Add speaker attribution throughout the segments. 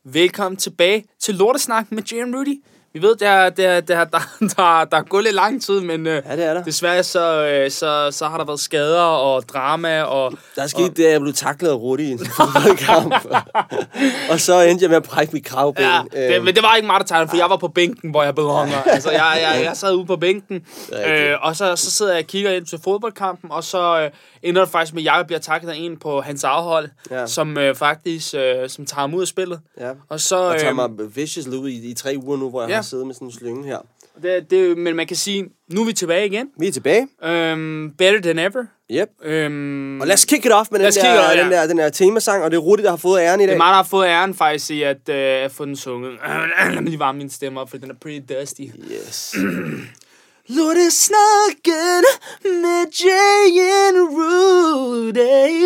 Speaker 1: Velkommen tilbage til Lortesnak med Jay og Rudy. Vi ved, der er gået lidt lang tid, men
Speaker 2: ja, det er der.
Speaker 1: Desværre så har der været skader og drama. Og
Speaker 2: der er sket det, at jeg blev taklet af Rudy i en fodboldkamp. Og så endte jeg med at brække mit kravben.
Speaker 1: Ja, men det var ikke mig, der talte, for jeg var på bænken, hvor jeg blev hunger. Altså, jeg sad ude på bænken, og så sidder jeg og kigger ind til fodboldkampen, og så ender det faktisk med, at jeg bliver taklet af en på hans eget hold, som faktisk som tager ham ud af spillet.
Speaker 2: Ja.
Speaker 1: Og tager
Speaker 2: mig vicious ud i 3 uger nu, hvor jeg har siddet med sådan en slynge her.
Speaker 1: Men man kan sige, nu er vi tilbage igen.
Speaker 2: Vi er tilbage.
Speaker 1: Better than ever.
Speaker 2: Yep. Og lad os kick it off med den der temasang, og det er Rudy, der har fået æren i dag.
Speaker 1: Det er mig, der har fået æren faktisk i at få den sunget. Lad mig lige varme min stemme op, for den er pretty dusty.
Speaker 2: Yes.
Speaker 1: Lortesnakken med Jay and Rudy.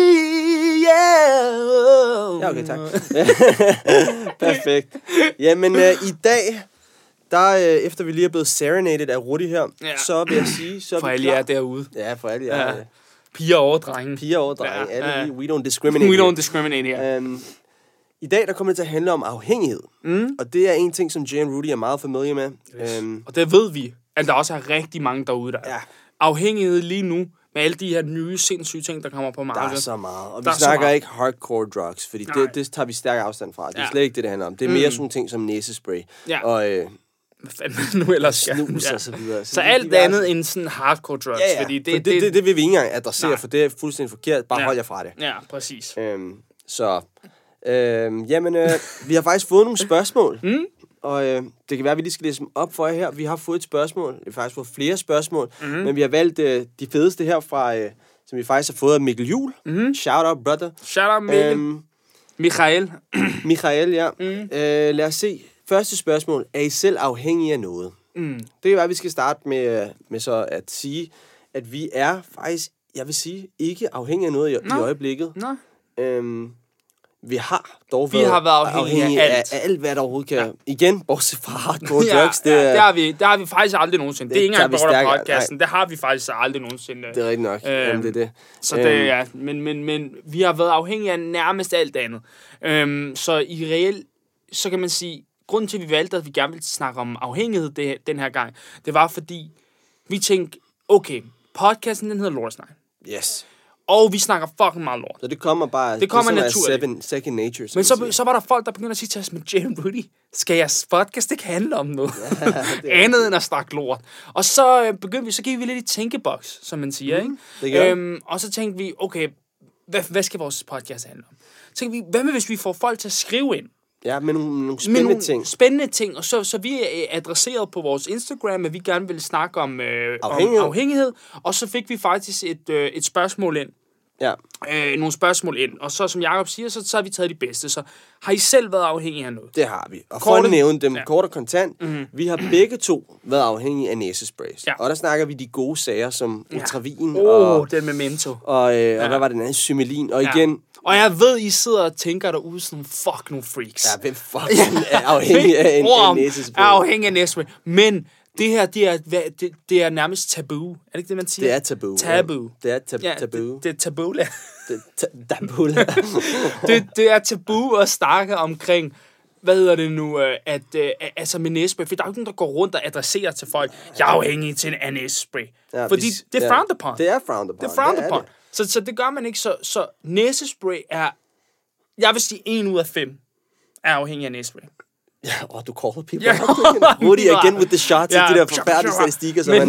Speaker 1: Yeah.
Speaker 2: Ja, okay, tak. Perfekt. Jamen, i dag, efter vi lige er blevet serenaded af Rudy her, så vil jeg sige, så er
Speaker 1: for alle jer derude.
Speaker 2: Ja, for alle jer.
Speaker 1: Piger og drenge.
Speaker 2: Piger og drenge. Alle, we don't discriminate.
Speaker 1: We don't discriminate here.
Speaker 2: I dag, der kommer det til at handle om afhængighed. Og det er en ting, som Jay and Rudy er meget familie med.
Speaker 1: Og det ved vi, at der også er rigtig mange derude, der er. Afhængighed lige nu, med alle de her nye, sindssyge ting, der kommer på markedet.
Speaker 2: Der er så meget. Og vi snakker ikke hardcore drugs, fordi det tager vi stærk afstand fra. Det er slet ikke det handler om. Det er mere sådan ting som næsespray.
Speaker 1: Ja.
Speaker 2: Og
Speaker 1: hvad fanden nu ellers
Speaker 2: snus og så videre.
Speaker 1: Så alt andet end sådan hardcore drugs. Fordi
Speaker 2: det vil vi ikke engang adressere, for det er fuldstændig forkert. Bare hold jer fra det.
Speaker 1: Ja, præcis.
Speaker 2: Vi har faktisk fået nogle spørgsmål. Og det kan være, at vi lige skal læse dem op for jer her. Vi har fået et spørgsmål. Vi har faktisk fået flere spørgsmål. Men vi har valgt de fedeste her fra, som vi faktisk har fået af Mikkel Juhl. Shout out, brother.
Speaker 1: Shout out, Mikkel.
Speaker 2: Michael, ja. Lad os se. Første spørgsmål. Er I selv afhængige af noget? Det kan være, at vi skal starte med så at sige, at vi er faktisk, jeg vil sige, ikke afhængige af noget i øjeblikket. Vi har dog været afhængige af alt, hvad der overhovedet kan. Ja. Igen, bortset fra hardcore drugs.
Speaker 1: Det har vi faktisk aldrig nogensinde. Det er ikke engang på podcasten. Det har vi faktisk aldrig nogensinde.
Speaker 2: Det er rigtigt nok. Jamen, det er det.
Speaker 1: Så det men vi har været afhængige af nærmest alt andet. Så i reelt, så kan man sige, grunden til, at vi valgte, at vi gerne ville snakke om afhængighed den her gang, det var fordi, vi tænkte, okay, podcasten, den hedder Lortesnak.
Speaker 2: Yes.
Speaker 1: Og vi snakker fucking meget lort.
Speaker 2: Så det kommer bare...
Speaker 1: Det kommer naturligt.
Speaker 2: Second nature.
Speaker 1: Men så var der folk, der begyndte at sige til os, med Jay and Rudy, skal jeres podcast ikke handle om noget? Andet end at snakke lort. Og så gik vi lidt i tænkeboks, som man siger, ikke? Og så tænkte vi, okay, hvad skal vores podcast handle om? Så tænkte vi, hvad med hvis vi får folk til at skrive ind?
Speaker 2: Ja, med nogle spændende ting.
Speaker 1: Spændende ting, og så vi er adresseret på vores Instagram, at vi gerne vil snakke om afhængighed, og så fik vi faktisk et spørgsmål ind.
Speaker 2: Ja.
Speaker 1: Nogle spørgsmål ind, og så som Jacob siger, så har vi taget de bedste. Så har I selv været afhængige af noget?
Speaker 2: Det har vi. Og for at nævne dem kort og kontant, vi har begge to været afhængige af næsesprays. Ja. Og der snakker vi de gode sager som Utravin og
Speaker 1: den Memento.
Speaker 2: Og hvad var det anden? Symelin. Og igen...
Speaker 1: Og jeg ved, I sidder og tænker derude sådan, fuck nogle freaks.
Speaker 2: Ja, hvem fucking er afhængig af en næsespray?
Speaker 1: Er afhængig af næsespray. Men det her, det er nærmest tabu. Er det ikke det, man siger?
Speaker 2: Det er tabu.
Speaker 1: Tabu.
Speaker 2: Det er tabu.
Speaker 1: Det er tabula.
Speaker 2: Tabula.
Speaker 1: Det er tabu at snakke omkring, hvad hedder det nu, altså med næsespray. For der er jo ikke nogen, der går rundt og adresserer til folk, jeg er afhængig til en næsespray. Ja, fordi det er frowned upon.
Speaker 2: Det er frowned upon.
Speaker 1: Det er frowned upon. Så det gør man ikke. Så næsespray er, jeg vil sige 1 ud af 5 er afhængig af næsespray.
Speaker 2: Ja, du call people. Rudy again with the shots, de der forfærdelige statistikker, som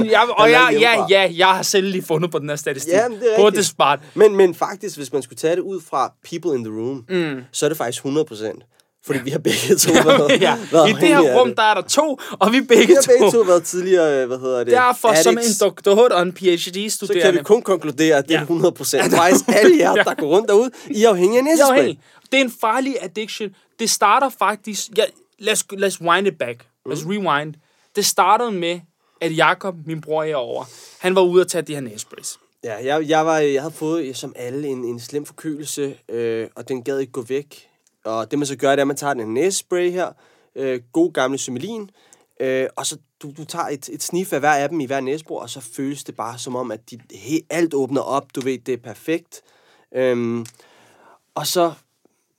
Speaker 1: jeg har selv lige fundet på den her statistik.
Speaker 2: Ja, det er
Speaker 1: på det spart.
Speaker 2: Men faktisk, hvis man skulle tage det ud fra people in the room, så er det faktisk 100%. Fordi vi har begge to været
Speaker 1: i det her rum, der er der 2, og vi begge to
Speaker 2: været tidligere,
Speaker 1: derfor som en doktor og en PhD-studerende.
Speaker 2: Så kan vi kun konkludere, at det er 100%. Faktisk alle jer, der går rundt derude, I er afhængige af næsespray.
Speaker 1: Det er en farlig addiction. Det starter faktisk... Let's wind it back. Let's rewind. Det startede med, at Jakob, min bror herovre, han var ude at tage de her næsesprays.
Speaker 2: Ja, jeg havde fået, som alle, en slem forkølelse, og den gad ikke gå væk. Og det man så gør, det er, at man tager en næsespray her, god gamle Symelin, og så du tager et snif af hver af dem i hver næsebor, og så føles det bare som om, at alt åbner op, du ved, det er perfekt. Og så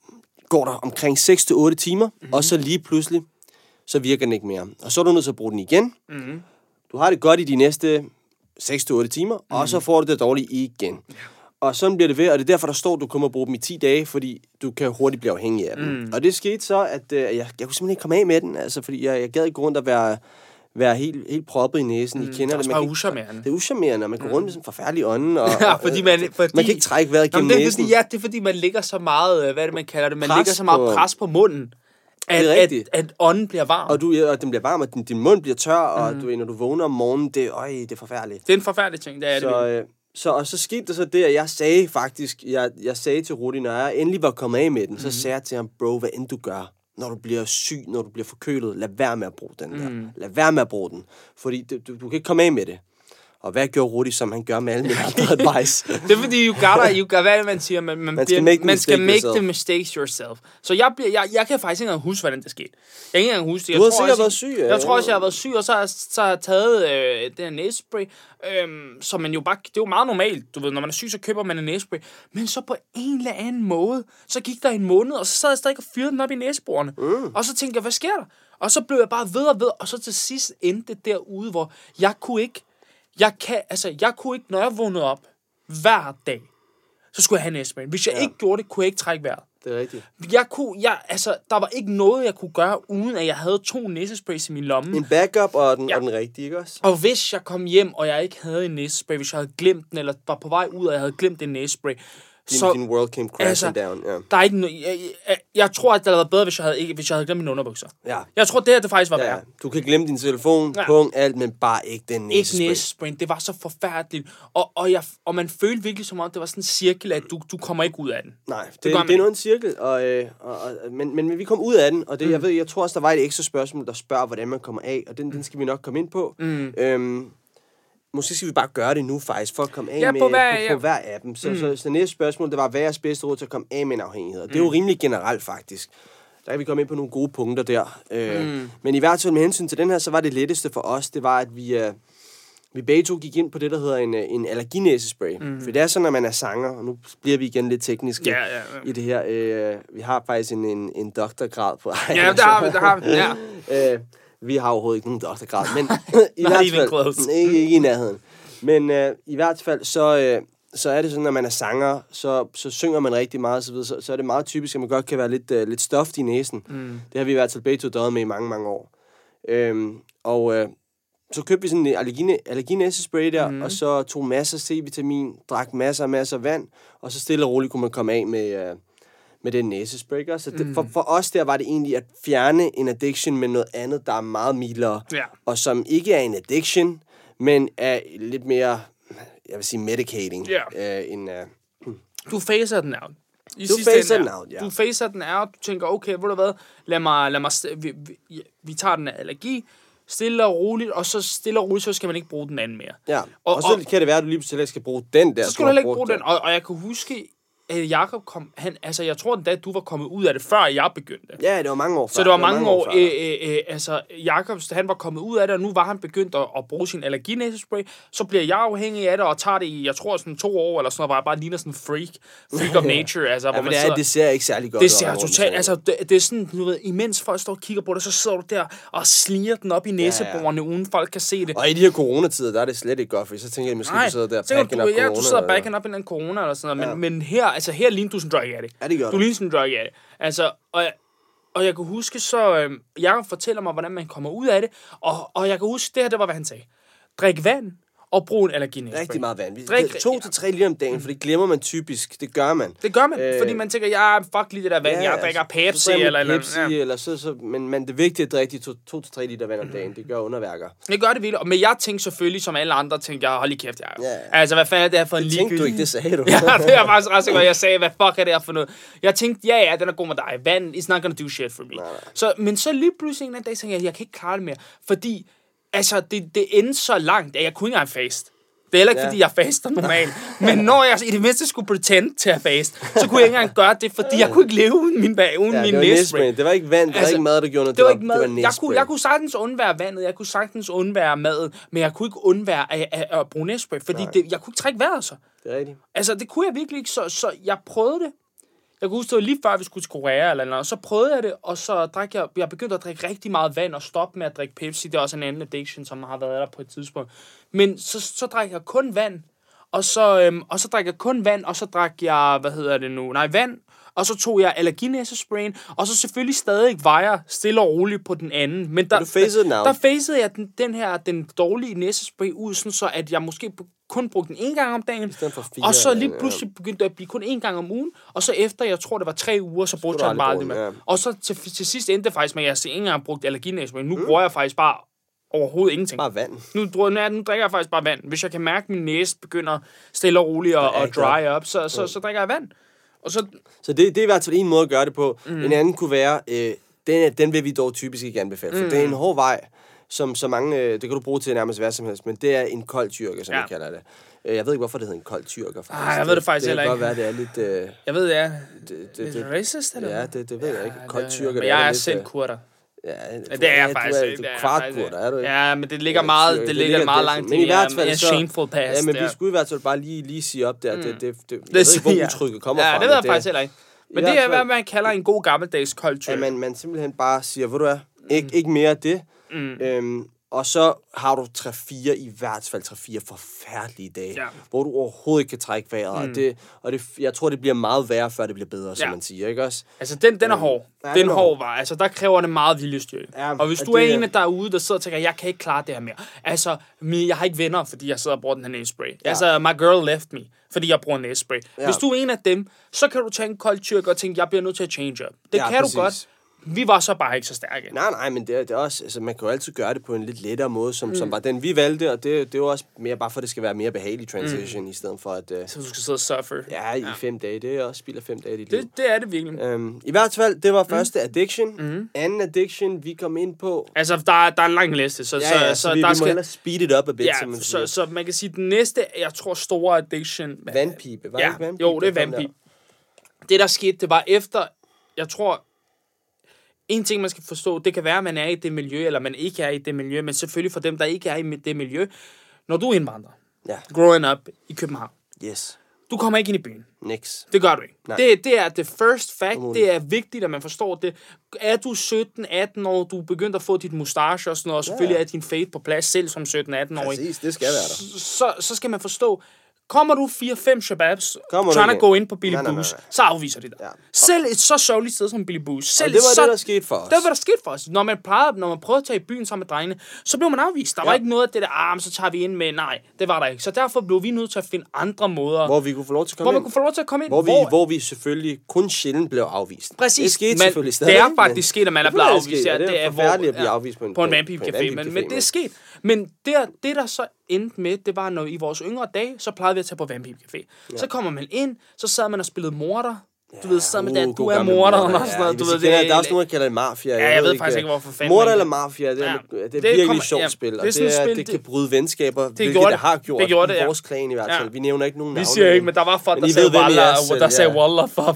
Speaker 2: går der omkring 6-8 timer, og så lige pludselig, så virker den ikke mere. Og så er du nødt til at bruge den igen. Mm-hmm. Du har det godt i de næste 6-8 timer, og så får du det dårligt igen. Og sådan bliver det ved, og det er derfor, der står, at du kommer at bruge dem i 10 dage, fordi du kan hurtigt blive afhængig af dem. Og det skete så, at jeg kunne simpelthen ikke komme af med den, altså, fordi jeg gad ikke rundt at være helt proppet i næsen. I kender det.
Speaker 1: Det er uschammerende.
Speaker 2: Det er uschammerende, og man går rundt med sådan en forfærdelig ånde. Og,
Speaker 1: fordi
Speaker 2: man kan ikke trække vejret gennem næsen.
Speaker 1: Det er fordi, man lægger så meget, hvad er det, man kalder det? Man lægger så meget pres på munden, at ånden bliver varm.
Speaker 2: Og den bliver varm, og din mund bliver tør, og når du vågner om morgenen, det er forfærdeligt.
Speaker 1: Det er en forfærdelig ting, det er det.
Speaker 2: Så skete det så det, at jeg sagde faktisk, jeg sagde til Rudi, når jeg endelig var kommet af med den, så sagde jeg til ham, bro, hvad end du gør, når du bliver syg, når du bliver forkølet, lad være med at bruge den der. Lad være med at bruge den, fordi du kan ikke komme af med det. Og hvad gjorde Rudi, som han gør med alle mine andre advice?
Speaker 1: Det er fordi, hvad man siger, man skal make the mistakes yourself. Så jeg kan faktisk ikke engang huske, hvordan det skete. Jeg kan ikke engang huske det.
Speaker 2: Du har sikkert været syg.
Speaker 1: Jeg tror også, jeg har været syg, og så har jeg taget den her næsespray, som man jo bare, det er jo meget normalt, du ved, når man er syg, så køber man en næsespray. Men så på en eller anden måde, så gik der en måned, og så sad jeg stadig og fyrede den op i næseborene. Og så tænkte jeg, hvad sker der? Og så blev jeg bare ved, og så til sidst endte det derude, hvor jeg kunne ikke, når jeg vågnede op hver dag, så skulle jeg have næsespray. Hvis jeg ikke gjorde det, kunne jeg ikke trække vejret.
Speaker 2: Det er rigtigt.
Speaker 1: Der var ikke noget, jeg kunne gøre, uden at jeg havde 2 næsesprays i min lomme.
Speaker 2: En backup og den rigtige, ikke også?
Speaker 1: Og hvis jeg kom hjem, og jeg ikke havde en næsespray, hvis jeg havde glemt den, eller var på vej ud, og jeg havde glemt en næsespray,
Speaker 2: din world came crashing down. Yeah.
Speaker 1: Der er ikke jeg tror, at det havde været bedre, hvis jeg havde glemt mine underbukser. Ja. Jeg tror, det faktisk var værd.
Speaker 2: Du kan glemme din telefon, punkt, alt, men bare ikke den næsespray.
Speaker 1: Ikke næsespray. Det var så forfærdeligt. Og man følte virkelig som om, det var sådan en cirkel, at du kommer ikke ud af den.
Speaker 2: Nej, det er noget en cirkel. Men vi kom ud af den, og det, jeg tror også, der var et ekstra spørgsmål, der spørger, hvordan man kommer af, og den skal vi nok komme ind på. Måske skal vi bare gøre det nu faktisk, for at komme af med på hver af dem. Så det næste spørgsmål, det var, hvad er jeres bedste råd til at komme af med en afhængighed? Det er jo rimelig generelt faktisk. Der kan vi komme ind på nogle gode punkter der. Men i hvert fald med hensyn til den her, så var det letteste for os, det var, at vi begge to gik ind på det, der hedder en allerginæsespray. For det er sådan, når man er sanger, og nu bliver vi igen lidt tekniske i det her. Vi har faktisk en doktorgrad på.
Speaker 1: Ja, det har vi.
Speaker 2: Vi har overhovedet ikke nogen doktorgrad, men i hvert fald ikke i nærheden. Men i hvert fald så er det sådan, når man er sanger, så synger man rigtig meget, så er det meget typisk, at man godt kan være lidt stoft i næsen. Det har vi i hvert fald begge to døjet med i mange, mange år. Så købte vi sådan en allerginæsespray der, og så tog masser af C-vitamin, drak masser af vand, og så stille og roligt kunne man komme af med den næsespray. Så for os der var det egentlig at fjerne en addiction med noget andet, der er meget mildere, og som ikke er en addiction, men er lidt mere, jeg vil sige, medicating.
Speaker 1: Du facer den out. Du facer den out, du tænker, okay, ved du hvad, lad mig vi tager den af allergi, stille og roligt, og så stille og roligt, så skal man ikke bruge den anden mere.
Speaker 2: Ja, og så kan det være, at du lige pludselig skal bruge den der.
Speaker 1: Så skal du heller ikke bruge den, og jeg kan huske, Jakob kom, jeg tror da du var kommet ud af det, før jeg begyndte.
Speaker 2: Ja, det var mange år før.
Speaker 1: Så det var mange år. Jakob, han var kommet ud af det, og nu var han begyndt at bruge sin allerginæsespray. Så bliver jeg afhængig af det, og tager det i, jeg tror, sådan 2 år, eller sådan noget, hvor jeg bare ligner sådan en freak of nature. Altså, hvor man
Speaker 2: det ser ikke særlig godt
Speaker 1: ud. Det ser totalt, det er sådan, du ved, imens folk står og kigger på det, så sidder du der og sliger den op i næseborene, uden folk kan se det.
Speaker 2: Og i de her coronatider, der er det slet ikke godt, for så tænker jeg, måske du sidder der og backen op corona.
Speaker 1: Du sidder backen op i en corona, eller sådan noget, men her ligner du sådan en drug addict.
Speaker 2: Ja, det gør
Speaker 1: du. Du ligner sådan en drug addict. Altså, og jeg kan huske, så Jakob fortæller mig, hvordan man kommer ud af det, og jeg kan huske, det her, det var, hvad han sagde. Drik vand, og brug en allerginæsespray.
Speaker 2: Rigtig meget vand. 2 til 3 liter om dagen, for det glemmer man typisk. Det gør man.
Speaker 1: Det gør man, fordi man tænker, fuck lige det der vand, jeg drikker Pepsi eller
Speaker 2: men det vigtige er at drikke 2 til 3 liter vand om dagen. Det gør underværker.
Speaker 1: Det gør det vildt, men jeg tænkte selvfølgelig, som alle andre, tænkte jeg, hold lige kæft, altså, hvad fanden er det her for en ligegyldig?
Speaker 2: Det tænkte du ikke, det sagde du.
Speaker 1: Ja, det er faktisk ret sikkert, jeg sagde, hvad fuck er det her for noget? Jeg tænkte, ja, den er god med dig. Vand is not gonna do shit for me. Men så lige pludselig en anden dag, tænkte jeg kan ikke klare det mere, fordi altså, det endte så langt, at jeg kunne ikke engang fast. Det er heller ikke, fordi jeg faster normalt. Men når jeg i det mindste skulle pretend til at faste, så kunne jeg ikke engang gøre det, fordi jeg kunne ikke leve uden min næsespray.
Speaker 2: Det var ikke vand, det var ikke mad, der gjorde noget.
Speaker 1: Det var ikke mad. Jeg kunne sagtens undvære vandet, jeg kunne sagtens undvære maden, men jeg kunne ikke undvære at bruge næsespray, fordi jeg kunne ikke trække vejret så.
Speaker 2: Det er rigtigt.
Speaker 1: Altså, det kunne jeg virkelig ikke, så jeg prøvede det. Jeg kunne huske, det var lige før, vi skulle til Korea eller noget. Så prøvede jeg det, og så jeg begyndte at drikke rigtig meget vand og stoppe med at drikke Pepsi. Det er også en anden addiction, som har været der på et tidspunkt. Men så drak jeg kun vand, og så drak jeg kun vand, og så drak jeg, vand. Og så tog jeg allerginæsesprayen, og så selvfølgelig stadig vejer stille og roligt på den anden. Men der phasede jeg den dårlige næsespray ud, sådan så at jeg måske kun brugte den en gang om dagen, og så lige pludselig begyndte det at blive kun en gang om ugen, og så efter, jeg tror det var 3 uger, så brugte jeg den bare lidt mere. Og så til sidst endte det faktisk med, at jeg ikke engang brugt allerginæsespray. Nu bruger jeg faktisk bare overhovedet ingenting.
Speaker 2: Bare vand.
Speaker 1: Nu drikker jeg faktisk bare vand. Hvis jeg kan mærke, at min næse begynder stille og roligt og dry up, så drikker jeg vand. Og så
Speaker 2: det er i hvert fald en måde at gøre det på. En anden kunne være, den vil vi dog typisk ikke anbefale, for det er en hård vej, som så mange, det kan du bruge til nærmest hvad som helst, men det er en kold tyrker, som vi kalder det. Jeg ved ikke, hvorfor det hedder en kold tyrker.
Speaker 1: Jeg ved det faktisk heller ikke.
Speaker 2: Det kan godt være, det er lidt...
Speaker 1: Jeg ved, det er racist, eller?
Speaker 2: Ja, det ved jeg ikke. Kold tyrker.
Speaker 1: Men jeg er selv kurder.
Speaker 2: Ja,
Speaker 1: det er jeg faktisk ikke.
Speaker 2: Du er kvartkurder, er du ikke?
Speaker 1: Ja, men det ligger meget langt til.
Speaker 2: Men i hvert fald
Speaker 1: så... shameful past.
Speaker 2: Ja, men vi skulle i hvert fald bare lige sige op der. Jeg ved ikke, hvor udtrykket kommer fra.
Speaker 1: Ja, det ved jeg faktisk heller ikke. Men det er, hvad man kalder en god gammeldags kold tyrker.
Speaker 2: Ja, man simpelthen bare siger, ved du hvad, ikke mere af det. Og så har du 3-4, i hvert fald 3-4 forfærdelige dage, hvor du overhovedet ikke kan trække vejret. Og jeg tror, det bliver meget værre, før det bliver bedre, som man siger, ikke også?
Speaker 1: Altså, den er hård. Den hård var. Altså, der kræver det meget viljestyrke. Ja, og hvis du er en derude, der sidder og tænker, jeg kan ikke klare det her mere. Altså, jeg har ikke venner, fordi jeg sidder og bruger den her næsespray. Ja. Altså, my girl left me, fordi jeg bruger næsespray. Ja. Hvis du er en af dem, så kan du tage en kold tyrker og tænke, jeg bliver nødt til at change up. Det kan du godt. Vi var så bare ikke så stærke.
Speaker 2: Nej, men det er også, altså man kan jo altid gøre det på en lidt lettere måde, som var den vi valgte, og det er jo også mere bare for, at det skal være mere behagelig transition, i stedet for at...
Speaker 1: Så du skal sidde og suffer.
Speaker 2: Ja, i 5 dage, det er også spild af 5 dage i dit liv.
Speaker 1: Det er det virkelig.
Speaker 2: I hvert fald, det var første addiction. Anden addiction, vi kom ind på...
Speaker 1: Altså, der er en lang liste, så
Speaker 2: vi må hellere speed it up a bit, som man siger.
Speaker 1: Så man kan sige, den næste, jeg tror, store addiction...
Speaker 2: Vandpipe, var det ikke vandpipe?
Speaker 1: Jo, det er vandpipe. Det, der skete, det var efter, jeg tror... En ting, man skal forstå, det kan være, at man er i det miljø, eller man ikke er i det miljø, men selvfølgelig for dem, der ikke er i det miljø, når du er indvandrer, growing up i København, du kommer ikke ind i byen.
Speaker 2: Niks.
Speaker 1: Det gør du ikke. Det er the first fact. Det er vigtigt, at man forstår det. Er du 17-18 år, du er begyndt at få dit mustache og sådan noget, og selvfølgelig er din fade på plads, selv som 17-18-årig.
Speaker 2: Præcis, det skal være
Speaker 1: der. Så skal man forstå, kommer du 4-5 shababs, trying to gå ind på Billy Booze, så afviser de dig. Ja. Selv et så sørgeligt sted som Billy Booze.
Speaker 2: Og det var det, der skete for os.
Speaker 1: Det var, hvad der skete for os. Når man prøvede at tage i byen sammen med drengene, så blev man afvist. Der var ikke noget af det der, så tager vi ind med, nej, det var der ikke. Så derfor blev vi nødt til at finde andre måder.
Speaker 2: Hvor vi kunne få lov til at komme ind.
Speaker 1: Hvor
Speaker 2: vi selvfølgelig kun sjældent blev afvist.
Speaker 1: Præcis.
Speaker 2: Det skete selvfølgelig stadig.
Speaker 1: Det er faktisk sket, at man er blevet afvist.
Speaker 2: Det er forfærdeligt at blive afvist
Speaker 1: på en vandpibecafé. Men det er sket. Men det der så endte med, det var, når i vores yngre dage, så plejede vi at tage på vandpibecafé. Så kommer man ind, så sad man og spillede morder. Du ved, så med den, du er morder og sådan noget.
Speaker 2: Der er også nogen, der kalder det mafia.
Speaker 1: Ja, jeg ved faktisk ikke, hvorfor fanden.
Speaker 2: Morder eller mafia, det er virkelig sjovt spil. Og det kan bryde venskaber, hvilket det har gjort i vores klan i hvert fald. Vi nævner ikke nogen navne.
Speaker 1: Vi siger ikke, men der var folk, der sagde Wallah, for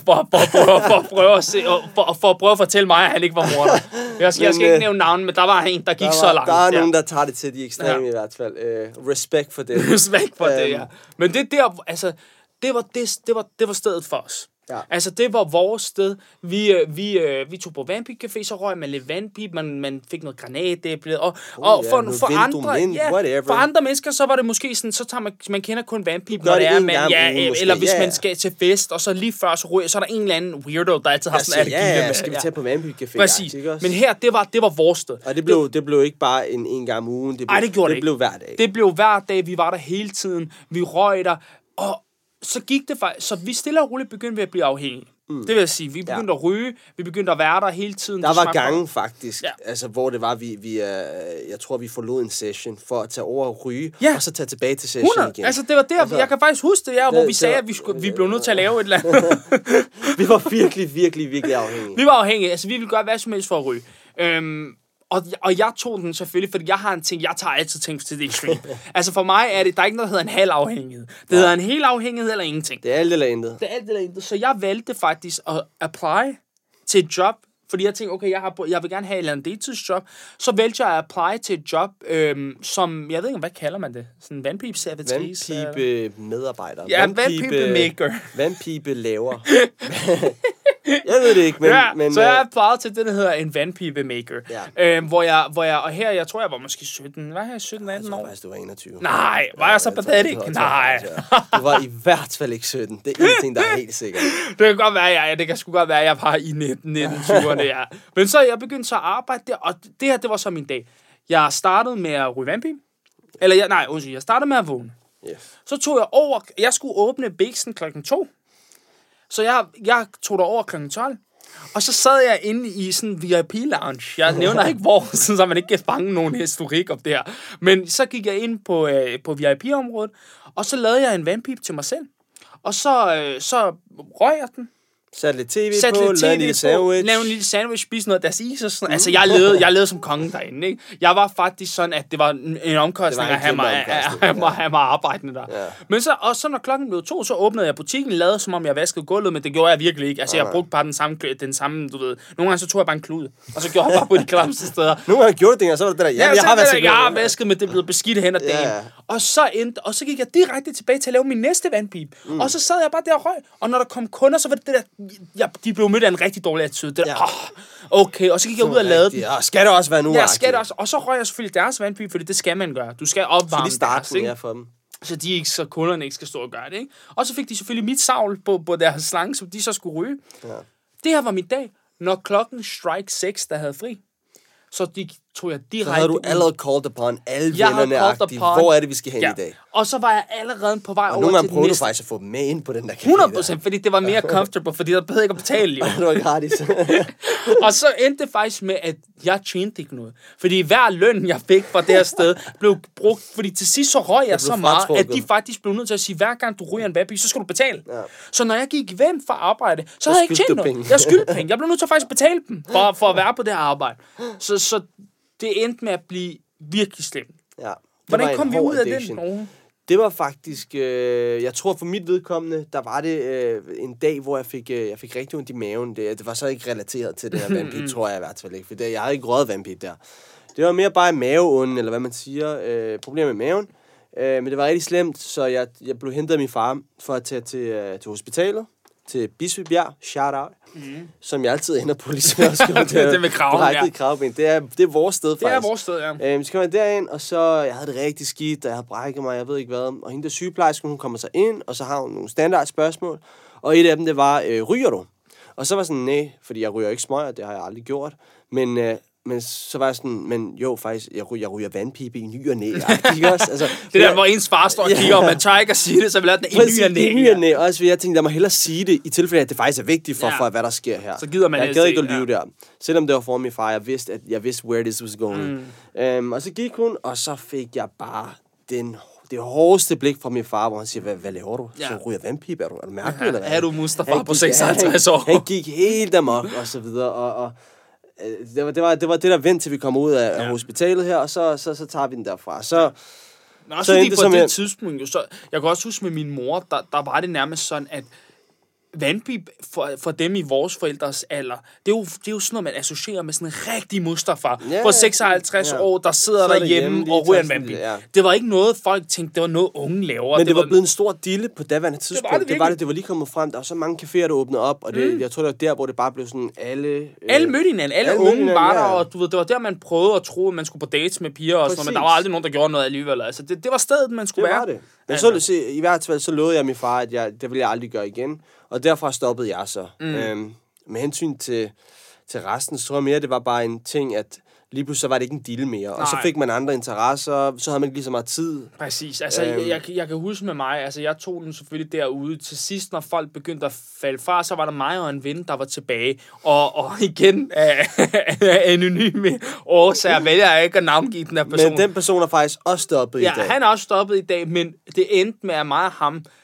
Speaker 1: at prøve at fortælle mig, at han ikke var morder. Jeg skal ikke nævne navnet, men der var en, der gik så langt.
Speaker 2: Der er nogen, der tager det til de ekstreme i hvert fald. Respekt for det.
Speaker 1: Respekt for det, ja. Men det der, altså, det var stedet for os. Ja. Altså, det var vores sted. Vi tog på vandpibecafé, så røg man lidt vandpip, man fik noget granatæble, og for andre mennesker, så var det måske sådan, så tager man kender kun vandpip, når det er, eller hvis man skal til fest, og så lige før, så er der en eller anden weirdo, der altid har sådan
Speaker 2: allergi. Skal vi tage på vandpibecafé?
Speaker 1: Præcis. Men her, det var vores sted.
Speaker 2: Og det blev ikke bare en gang om ugen, det blev hver dag.
Speaker 1: Det blev hver dag, vi var der hele tiden, vi røg der, og så gik det faktisk, så vi stille og roligt begyndte at blive afhængige. Det vil jeg sige, vi begyndte at ryge, vi begyndte at være der hele tiden.
Speaker 2: Der var gange faktisk, altså hvor det var, jeg tror vi forlod en session for at tage over og ryge, og så tage tilbage til session 100. Igen.
Speaker 1: Altså det var der, jeg kan faktisk huske det, hvor vi sagde, at vi blev nødt til at lave et eller andet.
Speaker 2: Vi var virkelig afhængige.
Speaker 1: Vi var afhængige, altså vi ville gøre hvad som helst for at ryge. Og jeg tog den selvfølgelig, fordi jeg har en ting, jeg tager altid ting til det extreme. Altså for mig er det, der er ikke noget, der hedder en halv afhængighed. Det hedder en hel afhængighed eller ingenting.
Speaker 2: Det er alt eller intet.
Speaker 1: Så jeg valgte faktisk at apply til et job fordi jeg tænkte, okay, jeg vil gerne have et eller andet deltidsjob. Så valgte jeg at apply til et job, som, jeg ved ikke, hvad kalder man det? Sådan vandpipe-servitrice?
Speaker 2: Vandpipe-medarbejder.
Speaker 1: Ja, vandpipe-maker.
Speaker 2: Vandpipe-laver. Jeg ved det ikke, men
Speaker 1: så jeg er applied til det, der hedder en vandpipe-maker.
Speaker 2: Ja.
Speaker 1: Hvor jeg, og her, jeg tror, jeg var måske 17. Var jeg 17-18 år?
Speaker 2: Jeg tror faktisk, du var 21.
Speaker 1: Nej, var jeg så pathetic? Nej.
Speaker 2: Du var i hvert fald ikke 17. Det er en ting, der er helt sikkert.
Speaker 1: Det kan sgu godt være, jeg var i 1920'erne, ja. Men så jeg begyndte så at arbejde der, og det her, det var så min dag. Jeg startede med at ryge vandpipe. Jeg startede med at vågne.
Speaker 2: Yes.
Speaker 1: Så tog jeg over, jeg skulle åbne Bixen 2:00. Så jeg tog der over 12:00. Og så sad jeg inde i sådan en VIP-lounge. Jeg nævner ikke hvor, så man ikke kan fange nogen historik om det her. Men så gik jeg ind på VIP-området, og så lavede jeg en vandpip til mig selv. Og så røg jeg den.
Speaker 2: Satte lidt tv på, lavede en lille sandwich.
Speaker 1: Lavede en lille sandwich, spiste noget af deres is og sådan. Altså, jeg levede som kongen derinde, ikke? Jeg var faktisk sådan, at det var en omkostning at have mig arbejdende der. Ja. Men så når klokken blev 2, så åbnede jeg butikken, lavede som om jeg vaskede gulvet, men det gjorde jeg virkelig ikke. Altså, jeg brugte bare den samme, du ved. Nogle gange så tog jeg bare en klud, og så gjorde jeg bare på de klamste steder.
Speaker 2: Nogle gange gjorde det det, og så var det der,
Speaker 1: jeg har vasket, men det blev beskidt hen ad dagen. Ja. Og så gik jeg direkte tilbage til at lave min næste vandpip. Og så sad jeg bare der og røg, og når der kom kunder, så var det der. De blev mødt af en rigtig dårlig attitude. Okay, og så gik jeg ud og lavede den.
Speaker 2: Ja, skal det også være nu?
Speaker 1: Ja, skal det også. Og så røg jeg selvfølgelig deres vandpipe, fordi det skal man gøre. Du skal opvarme
Speaker 2: deres, for dem.
Speaker 1: Så kunderne ikke skal stå og gøre det, ikke? Og så fik de selvfølgelig mit savl på deres slange, som de så skulle ryge. Ja. Det her var min dag, når klokken strike 6, der havde fri. Så tog jeg direkte.
Speaker 2: Så havde du allerede called upon alle vennerne-agtigt. Hvor er det, vi skal hen i dag?
Speaker 1: Og så var jeg allerede på vej over til
Speaker 2: nogle gange prøvede du faktisk at få dem med ind på den der
Speaker 1: café 100%, fordi det var mere comfortable, fordi der behøvede ikke at betale jo.
Speaker 2: Det var gratis.
Speaker 1: Og så endte det faktisk med, at jeg tjente ikke noget. Fordi hver løn, jeg fik fra det her sted, blev brugt. Fordi til sidst så røg jeg så meget, at de faktisk blev nødt til at sige, hver gang du ryger en vandpip, så skal du betale. Ja. Så når jeg gik hjem fra arbejde, så havde jeg ikke tjent noget. Jeg skyldte penge. Jeg blev nødt til at faktisk betale dem, for at være på det her arbejde. Så det endte med at blive virkelig slemt.
Speaker 2: Ja.
Speaker 1: Hvordan kom vi ud af den?
Speaker 2: Det var faktisk, jeg tror for mit vedkommende, der var det en dag, hvor jeg fik rigtig ondt i maven. Det var så ikke relateret til det her vandpip, tror jeg i hvert fald ikke. For jeg havde ikke røget vandpip der. Det var mere bare maveonde, eller hvad man siger, problemer med maven. Men det var rigtig slemt, så jeg blev hentet af min far for at tage til hospitalet. Til Bispebjerg, shout out, som jeg altid ender på, ligesom jeg også
Speaker 1: det med kraven, ja.
Speaker 2: Kravben. Det er vores sted, faktisk.
Speaker 1: Det er vores sted, ja.
Speaker 2: Så kom jeg derind, og så, jeg havde det rigtig skidt, og jeg havde brækket mig, jeg ved ikke hvad. Og hende der sygeplejersken, hun kommer så ind, og så har hun nogle standard spørgsmål. Og et af dem, det var, ryger du? Og så var sådan, nej, fordi jeg ryger ikke smøger, det har jeg aldrig gjort. Men så var jeg sådan, men jo, faktisk, jeg ryger vandpipe i ny og næ. Altså,
Speaker 1: det der, hvor ens far står og kigger, og man tør ikke at sige det, så vil jeg den i ny og næ.
Speaker 2: Også fordi jeg tænkte, jeg må hellere sige det, i tilfælde, at det faktisk er vigtigt for hvad der sker her.
Speaker 1: Så gider man
Speaker 2: jeg gad ikke at lyve der. Selvom det var for min far, jeg vidste, where this was going. Og så gik hun, og så fik jeg bare det hårdeste blik fra min far, hvor han siger, hvad laver du? Så ryger vandpipe, er du mærkelig eller hvad?
Speaker 1: Er du Mustafa på 56 år?
Speaker 2: Han gik helt amok, og så videre, og det var det der vent til vi kommer ud af hospitalet her, og så tager vi den derfra. Så
Speaker 1: fordi på det tidspunkt, så jeg kan også huske med min mor, der var det nærmest sådan, at vandpip for dem i vores forældres alder, det er jo sådan noget, man associerer med sådan en rigtig Mustafa på 56 år, der sidder derhjemme og ryger en vandpip. Ja. Det var ikke noget, folk tænkte, det var noget unge laver.
Speaker 2: Men det var blevet en stor dille på daværende tidspunkt. Det var lige kommet frem. Der var så mange caféer, der åbnede op, og jeg tror, det var der, hvor det bare blev sådan
Speaker 1: alle mødte hinanden. Alle unge var der, og du ved, det var der, man prøvede at tro, at man skulle på dates med piger og sådan noget, men der var aldrig nogen, der gjorde noget alligevel. Altså, det var stedet, man skulle være.
Speaker 2: Det var det. Men så, i hvert fald, så lovede jeg min far, at det ville jeg aldrig gøre igen. Og derfra stoppede jeg så. Med hensyn til resten, så tror jeg mere, det var bare en ting, at lige pludselig så var det ikke en deal mere. Og så fik man andre interesser, så havde man ikke lige så meget tid.
Speaker 1: Præcis. Altså, jeg kan huske med mig, altså jeg tog den selvfølgelig derude. Til sidst, når folk begyndte at falde fra, så var der mig og en ven, der var tilbage. Og igen, af anonyme årsager, vælger jeg ikke at navngive den her person.
Speaker 2: Men den person er faktisk også stoppet i dag.
Speaker 1: Ja, han er også stoppet i dag, men det endte med, at mig og ham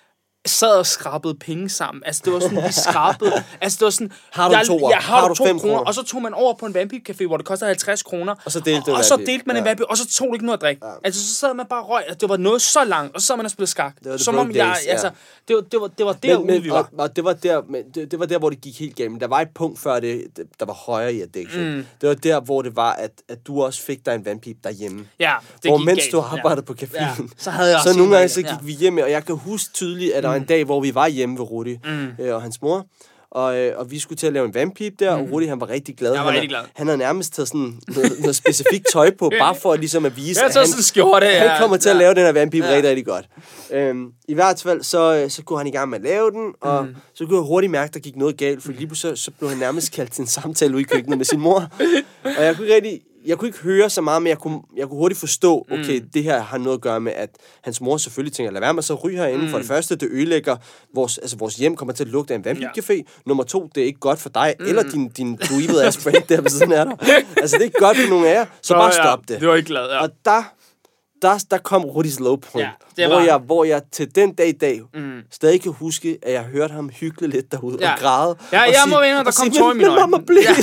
Speaker 1: sad og skrabede penge sammen. Altså, det var sådan, vi skrabede. Altså, det var sådan...
Speaker 2: Har du 2 år?
Speaker 1: Ja, har du 2
Speaker 2: 5
Speaker 1: kroner? Og så tog man over på en vandpibcafé, hvor det koster 50 kroner.
Speaker 2: Og så delte
Speaker 1: man en vandpib, og så tog du ikke noget at drikke. Ja. Altså, så sad man bare og røg, og det var noget så langt, og så sad man og spillede skak.
Speaker 2: Som om jeg...
Speaker 1: Altså, det var derude, vi var.
Speaker 2: Og det var der, hvor det gik helt galt. Men der var et punkt før det, der var højere i addiction. Det var der, hvor det var, at du også fik dig en vandpip derhjemme.
Speaker 1: Ja, det
Speaker 2: hvor
Speaker 1: gik
Speaker 2: mens
Speaker 1: galt.
Speaker 2: du arbejdede på caféen.
Speaker 1: Så havde jeg også
Speaker 2: så nogle gange så gik vi hjem, og jeg kan huske tydeligt, at der var en dag, hvor vi var hjemme ved Rudi og hans mor, og vi skulle til at lave en vandpip der, og Rudi, han var rigtig glad. Han havde nærmest taget sådan noget specifikt tøj på, bare for ligesom at vise, at han kommer til at lave den her vandpip rigtig, rigtig godt. I hvert fald, så kunne han i gang med at lave den, og så kunne jeg hurtigt mærke, at der gik noget galt, for lige pludselig så blev han nærmest kaldt til en samtale ude i køkkenet med sin mor. Og jeg kunne ikke høre så meget, men jeg kunne hurtigt forstå, okay, det her har noget at gøre med, at hans mor selvfølgelig tænker, lad være med så ryge herinde. For det første, det ødelægger vores hjem kommer til at lugte af en vandpibcafé. Nummer 2, det er ikke godt for dig, eller din dweebed ass friend der ved siden af dig. Altså, det er ikke godt for nogen af jer, så bare stop det.
Speaker 1: Det var ikke glad, ja.
Speaker 2: Og der kom Rudis low point, hvor jeg til den dag i dag stadig kan huske, at jeg hørte ham hykle lidt derude og græde.
Speaker 1: Ja, jeg må vende, der kom tår i mine øjne.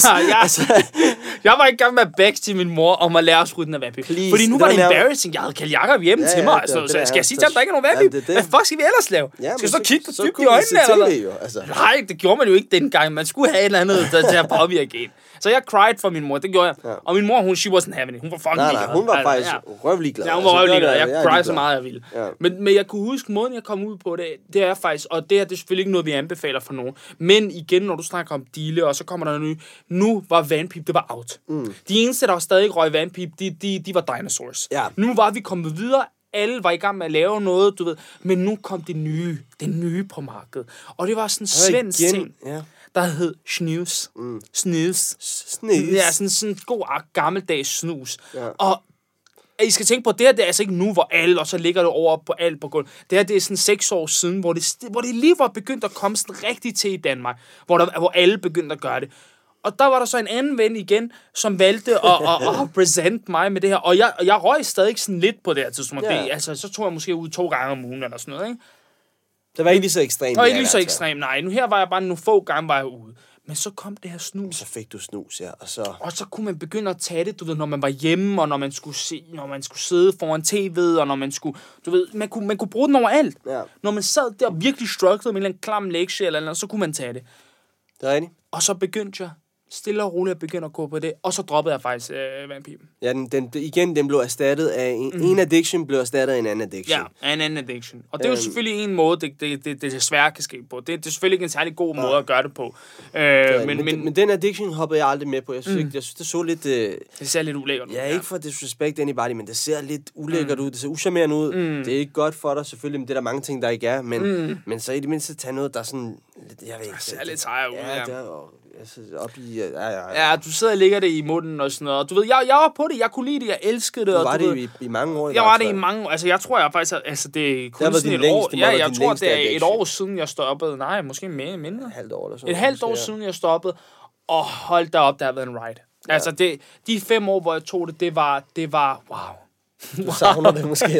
Speaker 1: Jeg var i gang med at bække til min mor om at lære os rytten af vandpip. Fordi nu var det embarrassing. Jeg havde kaldt Jacob hjemme til mig. Så skal jeg sige til ham, der ikke er nogen vandpip? Hvad fuck skal vi ellers lave? Skal jeg så kigge på dybt i øjnene? Eller? Nej, det gjorde man jo ikke dengang. Man skulle have et eller andet til at påvirke en. Så jeg cried for min mor, det gjorde jeg. Ja. Og min mor, she wasn't having it. Hun var fucking ligeglad.
Speaker 2: Hun var faktisk røvlig glad.
Speaker 1: Ja, hun var røvlig glad. Jeg cried så meget, jeg ville. Ja. Men jeg kunne huske, måden jeg kom ud på det er faktisk, og det er selvfølgelig ikke noget, vi anbefaler for nogen. Men igen, når du snakker om dile, og så kommer der nu var vandpip, det var out. De eneste, der var stadig røg vandpip, de var dinosaurs. Ja. Nu var vi kommet videre. Alle var i gang med at lave noget, du ved. Men nu kom det nye på markedet. Og det var sådan en svensk ting. Ja. Der hed snus. Snus. Ja, sådan god gammeldags snus. Ja. Og I skal tænke på, det her det er altså ikke nu, hvor alle, og så ligger det over på alt på gulvet. Det her det er sådan 6 år siden, hvor det lige var begyndt at komme sådan rigtigt til i Danmark. Hvor alle begyndte at gøre det. Og der var der så en anden ven igen, som valgte at present mig med det her. Og jeg røg stadig sådan lidt på det her tidspunkt. Ja. Altså, så tog jeg måske ud 2 gange om ugen eller sådan noget, ikke?
Speaker 2: Det var ikke lige så ekstremt.
Speaker 1: Det var ikke lige så ekstremt, nej. Nu her var jeg bare nogle få gange var jeg ude. Men så kom det her snus.
Speaker 2: Så fik du snus, ja. Og
Speaker 1: så kunne man begynde at tage det, du ved, når man var hjemme, og når man skulle sidde foran tv'et, og når man skulle, du ved, man kunne bruge den overalt. Ja. Når man sad der og virkelig strugglede med en eller anden klam lektie eller andet, så kunne man tage det.
Speaker 2: Det er rigtigt.
Speaker 1: Og så begyndte jeg stille og roligt at begynde at gå på det, og så droppede jeg faktisk vandpipen.
Speaker 2: Ja, den blev erstattet af en addiction, blev erstattet af en anden addiction.
Speaker 1: Ja, en anden addiction. Og det er jo selvfølgelig en måde, det desværre kan ske på. Det er selvfølgelig ikke en særlig god måde at gøre det på.
Speaker 2: Men den addiction hoppede jeg aldrig med på. Jeg synes, det så lidt...
Speaker 1: det ser lidt ulækkert ud.
Speaker 2: Ja, ikke for disrespect anybody, men det ser lidt ulækkert ud. Det ser uschammerende ud. Det er ikke godt for dig, selvfølgelig, men det er der mange ting, der ikke er. Men så i det mindste tage noget, der er sådan... Jeg ved ikke. Det
Speaker 1: ser lidt sejere ud,
Speaker 2: ja. Det er op i...
Speaker 1: Ja, du sidder og lægger det i munden og sådan noget. Du ved, jeg var på det, jeg kunne lide det, jeg elskede det.
Speaker 2: Du var det i mange år?
Speaker 1: Jeg var det i mange år. Altså, jeg tror, jeg faktisk... Altså, det er kun sådan et år. Ja, jeg tror, det er et år siden, jeg stoppede. Nej, måske mindre.
Speaker 2: Et halvt år eller sådan.
Speaker 1: Et halvt år siden, jeg stoppede. Og hold da op, der har været en ride. Ja. Altså, de 5 år, hvor jeg tog det, det var wow.
Speaker 2: Du savner det måske.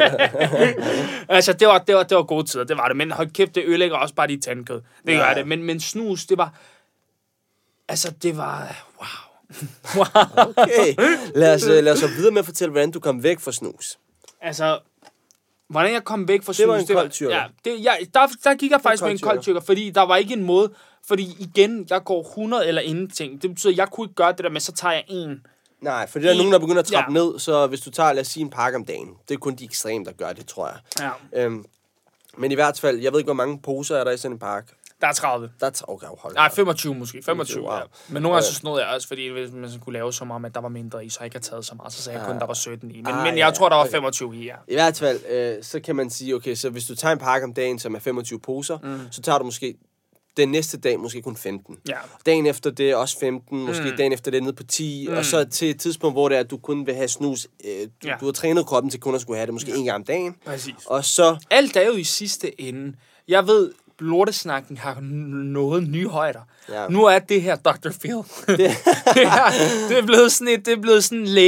Speaker 1: Altså, det var gode tider, det var det. Men hold kæft, det ødelægger også bare dit tandkød. Det gør det. Men snus, det var... Altså, det var... Wow.
Speaker 2: Okay. Lad os videre med at fortælle, hvordan du kom væk fra snus.
Speaker 1: Altså, hvordan jeg kom væk fra snus...
Speaker 2: Det var en kold tyrker.
Speaker 1: Ja, der gik jeg faktisk med en kold tyrker, fordi der var ikke en måde... Fordi igen, jeg går 100 eller ingenting. Det betyder, at jeg kunne ikke gøre det der med, så tager jeg en.
Speaker 2: Nej, for det er nogen, der begynder at trappe ned, så hvis du tager, lad os sige, en pakke om dagen, det er kun de ekstreme, der gør det, tror jeg. Ja. Men i hvert fald, jeg ved ikke, hvor mange poser er der i sådan en pakke.
Speaker 1: Der er 30.
Speaker 2: Okay, hold.
Speaker 1: Nej, 25 måske. 25, wow. Ja. Men nogle gange så snod jeg også, fordi hvis man kunne lave så meget, at der var mindre i, så jeg ikke har taget så meget, så sagde jeg kun, der var 17 i. Men jeg tror, der var 25 i, ja.
Speaker 2: I hvert fald, så kan man sige, okay, så hvis du tager en pakke om dagen, som er 25 poser, så tager du måske den næste dag måske kun 15. Ja. Dagen efter det er også 15, måske dagen efter det er ned på 10, og så til et tidspunkt, hvor det er, at du kun vil have snus, du har trænet kroppen til kun at skulle have det måske en gang om dagen.
Speaker 1: Præcis.
Speaker 2: Og så...
Speaker 1: Alt er jo i sidste ende. Jeg ved, lortesnakken har nået nye højder. Ja. Nu er det her Dr. Phil. Det er blevet sådan en læge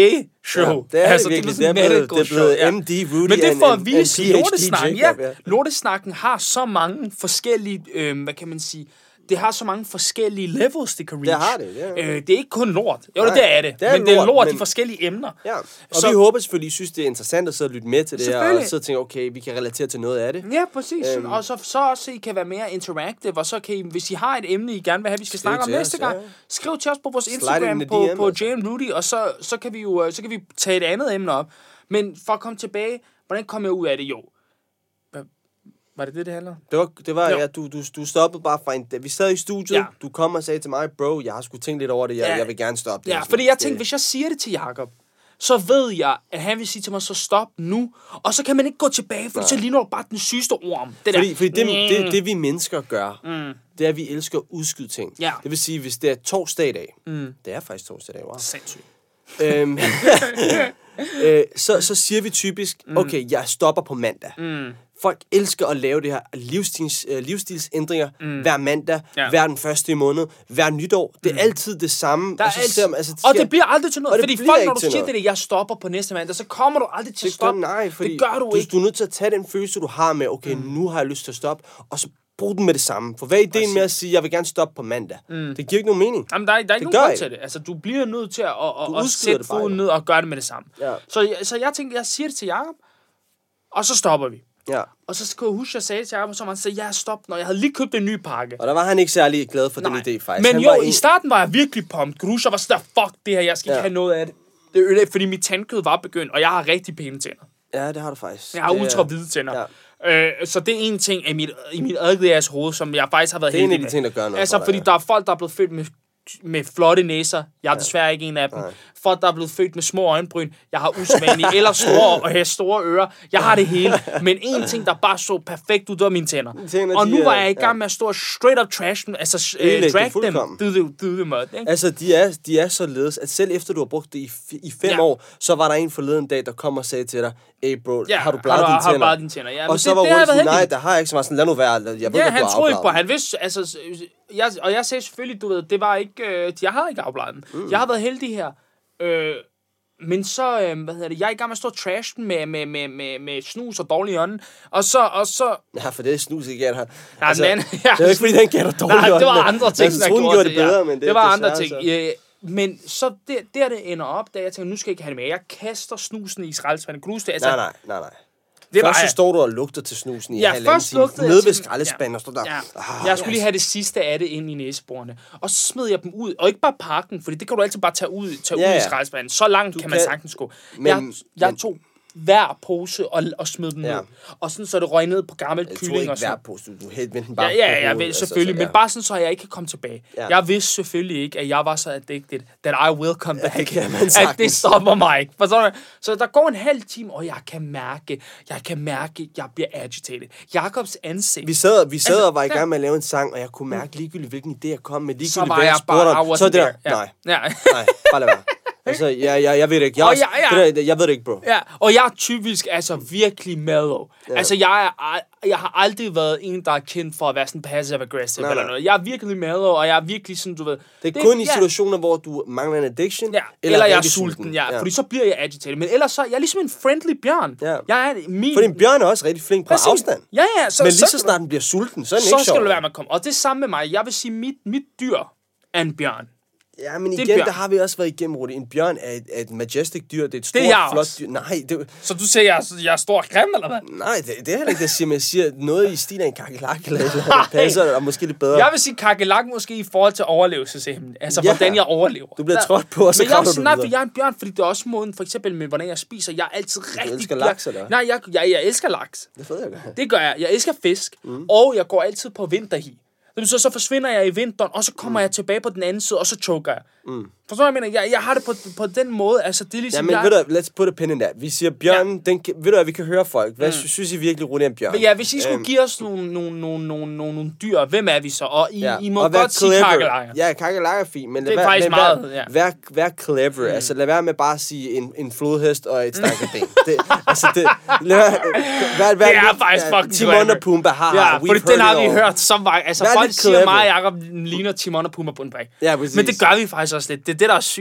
Speaker 1: show.
Speaker 2: Ja, det er det virkelig. Det er blevet MD, Rudy.
Speaker 1: Men det er for at vise
Speaker 2: PhD
Speaker 1: Lortesnakken.
Speaker 2: Jacob,
Speaker 1: Ja, Lortesnakken har så mange forskellige, hvad kan man sige, det har så mange forskellige levels, det kan reach.
Speaker 2: Det har det, ja.
Speaker 1: Det er ikke kun lort. Jo, det er det. Men det er lort i forskellige emner.
Speaker 2: Ja, og så, vi håber selvfølgelig, I synes, det er interessant at sidde og lytte med til det her, og så tænke, okay, vi kan relatere til noget af det.
Speaker 1: Ja, præcis. Og så også, I kan være mere interactive, og så kan I, hvis I har et emne, I gerne vil have, vi skal snakke om næste gang, skriv til os på vores Instagram, på Jane Rudy, og så kan vi jo så kan vi tage et andet emne op. Men for at komme tilbage, hvordan kom jeg ud af det? Jo. Var det handler om?
Speaker 2: Det var ja, du stoppede bare fra en... Vi sad i studiet, du kom og sagde til mig, bro, jeg har sgu tænkt lidt over det, jeg vil gerne stoppe det.
Speaker 1: Ja, fordi jeg tænkte, hvis jeg siger det til Jacob, så ved jeg, at han vil sige til mig, så stop nu. Og så kan man ikke gå tilbage, for så ligner du bare den sygeste orm.
Speaker 2: Fordi det vi mennesker gør, det er, at vi elsker at udskyde ting. Ja. Det vil sige, hvis det er torsdag i dag, det er faktisk torsdag i dag, wow.
Speaker 1: Sindssygt.
Speaker 2: Så siger vi typisk, okay, jeg stopper på mandag. Folk elsker at lave det her livsstilsændringer hver mandag, hver den første i måned, hver nytår. Det er altid det samme.
Speaker 1: Og det bliver aldrig til noget. Fordi folk, når du siger det, jeg stopper på næste mandag, så kommer du aldrig til at stoppe.
Speaker 2: Nej, fordi
Speaker 1: det gør du ikke.
Speaker 2: Du er nødt til at tage den følelse, du har med, okay, nu har jeg lyst til at stoppe, og så brug den med det samme. For hvad er ideen med at sige, jeg vil gerne stoppe på mandag? Det giver ikke nogen mening.
Speaker 1: Jamen, der er ikke nogen grund til det. Altså, du bliver nødt til at sætte foden ned og gøre det med det samme. Ja. Så jeg tænkte, jeg siger det til Jacob, og så stopper vi. Ja. Og så skal jeg huske, at jeg sagde til Jacob, så han sagde, ja, stop, når jeg havde lige købt en ny pakke.
Speaker 2: Og der var han ikke særlig glad for den idé, faktisk.
Speaker 1: Men i starten var jeg virkelig pumped. Kan du huske, jeg var sådan der, fuck det her, jeg skal ikke have noget af det. Det er ødelægt, fordi mit tandkød var begyndt, og jeg har rigtig pæne tænder.
Speaker 2: Ja, det har du faktisk.
Speaker 1: Jeg har ultra-hvide tænder. Ja. Så det er en ting i mit ugly-ass hoved, som jeg faktisk har været heldig med.
Speaker 2: Det er en af de ting, der gør noget.
Speaker 1: Altså, fordi der er folk, der er blevet født med flotte næser. Jeg er desværre ikke en af dem. Folk, der er blevet født med små øjenbryn. Jeg har usædvanlige eller store ører. Jeg har det hele. Men en ting, der bare så perfekt ud, det var mine tænder. Og nu var jeg i gang med at stå straight up trash dem. Altså, drag dem. Do them out.
Speaker 2: Altså, de er således, at selv efter du har brugt det i 5 år, så var der en forleden dag, der kom og sagde til dig, hey bro, har du bladet dine tænder?
Speaker 1: Ja,
Speaker 2: og så var Rune sådan, nej, der har jeg ikke så meget sådan, lad nu være. Jeg ved,
Speaker 1: ja, han troede ikke på, han vidste, altså, jeg sagde selvfølgelig, du ved, det var ikke, jeg havde ikke afbladet den. Jeg har været heldig her. Men så, jeg er i gang med at stå og trash den med snus og dårlig ånden. Og så...
Speaker 2: Ja, for det er snus, ikke jeg har.
Speaker 1: Altså, det
Speaker 2: er jo ikke, fordi den gav dig dårlig ånden.
Speaker 1: Nej, det var andre ting, der gjorde det
Speaker 2: bedre, men
Speaker 1: det var andre ting. Men så der det ender op, da jeg tænker, nu skal jeg ikke have det med. Jeg kaster snusen i skraldespanden. Altså,
Speaker 2: Nej. Først så står du og lugter til snusen i halvanden time. Nede ved skraldespanden og står der. Ja.
Speaker 1: Jeg skulle lige have det sidste af det ind i næseborene. Og så smed jeg dem ud. Og ikke bare pakken, for det kan du altid bare tage ud i skraldespanden. Så langt kan man sagtens gå. Jeg tog hver pose og smed den ned. Og sådan så det røg ned på gammel kylling og sådan.
Speaker 2: Hver pose, du hældte den bare
Speaker 1: på hovedet, selvfølgelig, men bare sådan så jeg ikke kan komme tilbage. Jeg vidste selvfølgelig ikke, at jeg var så addicted, that I will come back. At det stopper mig ikke. Så der går en halv time, og jeg kan mærke, jeg bliver agitated. Jakobs ansigt.
Speaker 2: Vi sad og var i gang med at lave en sang, og jeg kunne mærke ligegyldigt, hvilken idé jeg kom med, ligegyldigt, hvad jeg spurgte om. Så det der, nej, bare lad være. Altså, jeg ved det ikke. Jeg ved det ikke, bro.
Speaker 1: Ja, og jeg er typisk altså virkelig mellow. Ja. Altså, jeg har aldrig været en, der er kendt for at være sådan passive-aggressive eller noget. Jeg er virkelig mellow, og jeg er virkelig sådan, du ved...
Speaker 2: Det er kun i situationer, hvor du mangler en addiction,
Speaker 1: eller jeg er sulten. Fordi så bliver jeg agitated. Men ellers så jeg er ligesom en friendly bjørn. Ja. Jeg er
Speaker 2: fordi en bjørn er også rigtig flink på afstand.
Speaker 1: Ja.
Speaker 2: Men lige så snart den bliver sulten, så er den ikke sjov.
Speaker 1: Så skal du være med at komme. Og det er samme med mig. Jeg vil sige, mit dyr er en bjørn.
Speaker 2: Ja, men igen, der har vi også været igennem, Rudi. En bjørn er et majestic dyr. Det er et stort, flot dyr. Nej,
Speaker 1: så du siger, jeg er stor og grim, eller hvad?
Speaker 2: Nej, det er heller ikke det, jeg siger. Men jeg siger noget i stil af en kakelak, eller passer, og måske lidt bedre.
Speaker 1: Jeg vil sige kakelak måske i forhold til overlevelsesevnen. Altså, hvordan jeg overlever.
Speaker 2: Du bliver trådt på, og så kommer du videre. Men
Speaker 1: jeg vil sige, jeg er en bjørn, fordi det er også måden, for eksempel med, hvordan jeg spiser. Jeg er altid rigtig...
Speaker 2: Du elsker laks, eller?
Speaker 1: Nej, jeg elsker laks.
Speaker 2: Det ved jeg godt.
Speaker 1: Det gør jeg. Jeg elsker fisk, og jeg går altid på vinterhi. Så forsvinder jeg i vinteren, og så kommer jeg tilbage på den anden side, og så choker jeg. Forstår du, jeg mener? Jeg har det på den måde, altså det er ligesom...
Speaker 2: Ja, men ved du, let's put a pin in that. Vi siger bjørnen, ved du, at vi kan høre folk. Hvad synes I virkelig, Rudi, er en bjørn?
Speaker 1: Ja, hvis I skulle give os nogle dyr, hvem er vi så? Og I må godt sige kakelakker.
Speaker 2: Ja, kakelakker er fint, men
Speaker 1: det er faktisk meget,
Speaker 2: vær clever. Altså lad være med bare at sige en flodhest og et stakkeben. Det
Speaker 1: er faktisk fucking
Speaker 2: Timon og Pumba har
Speaker 1: fordi den har vi hørt så meget. Altså folk siger mig, Jacob ligner Timon og Pumba på en bag. Men det gør vi faktisk også lidt. Det er det, der er sygt.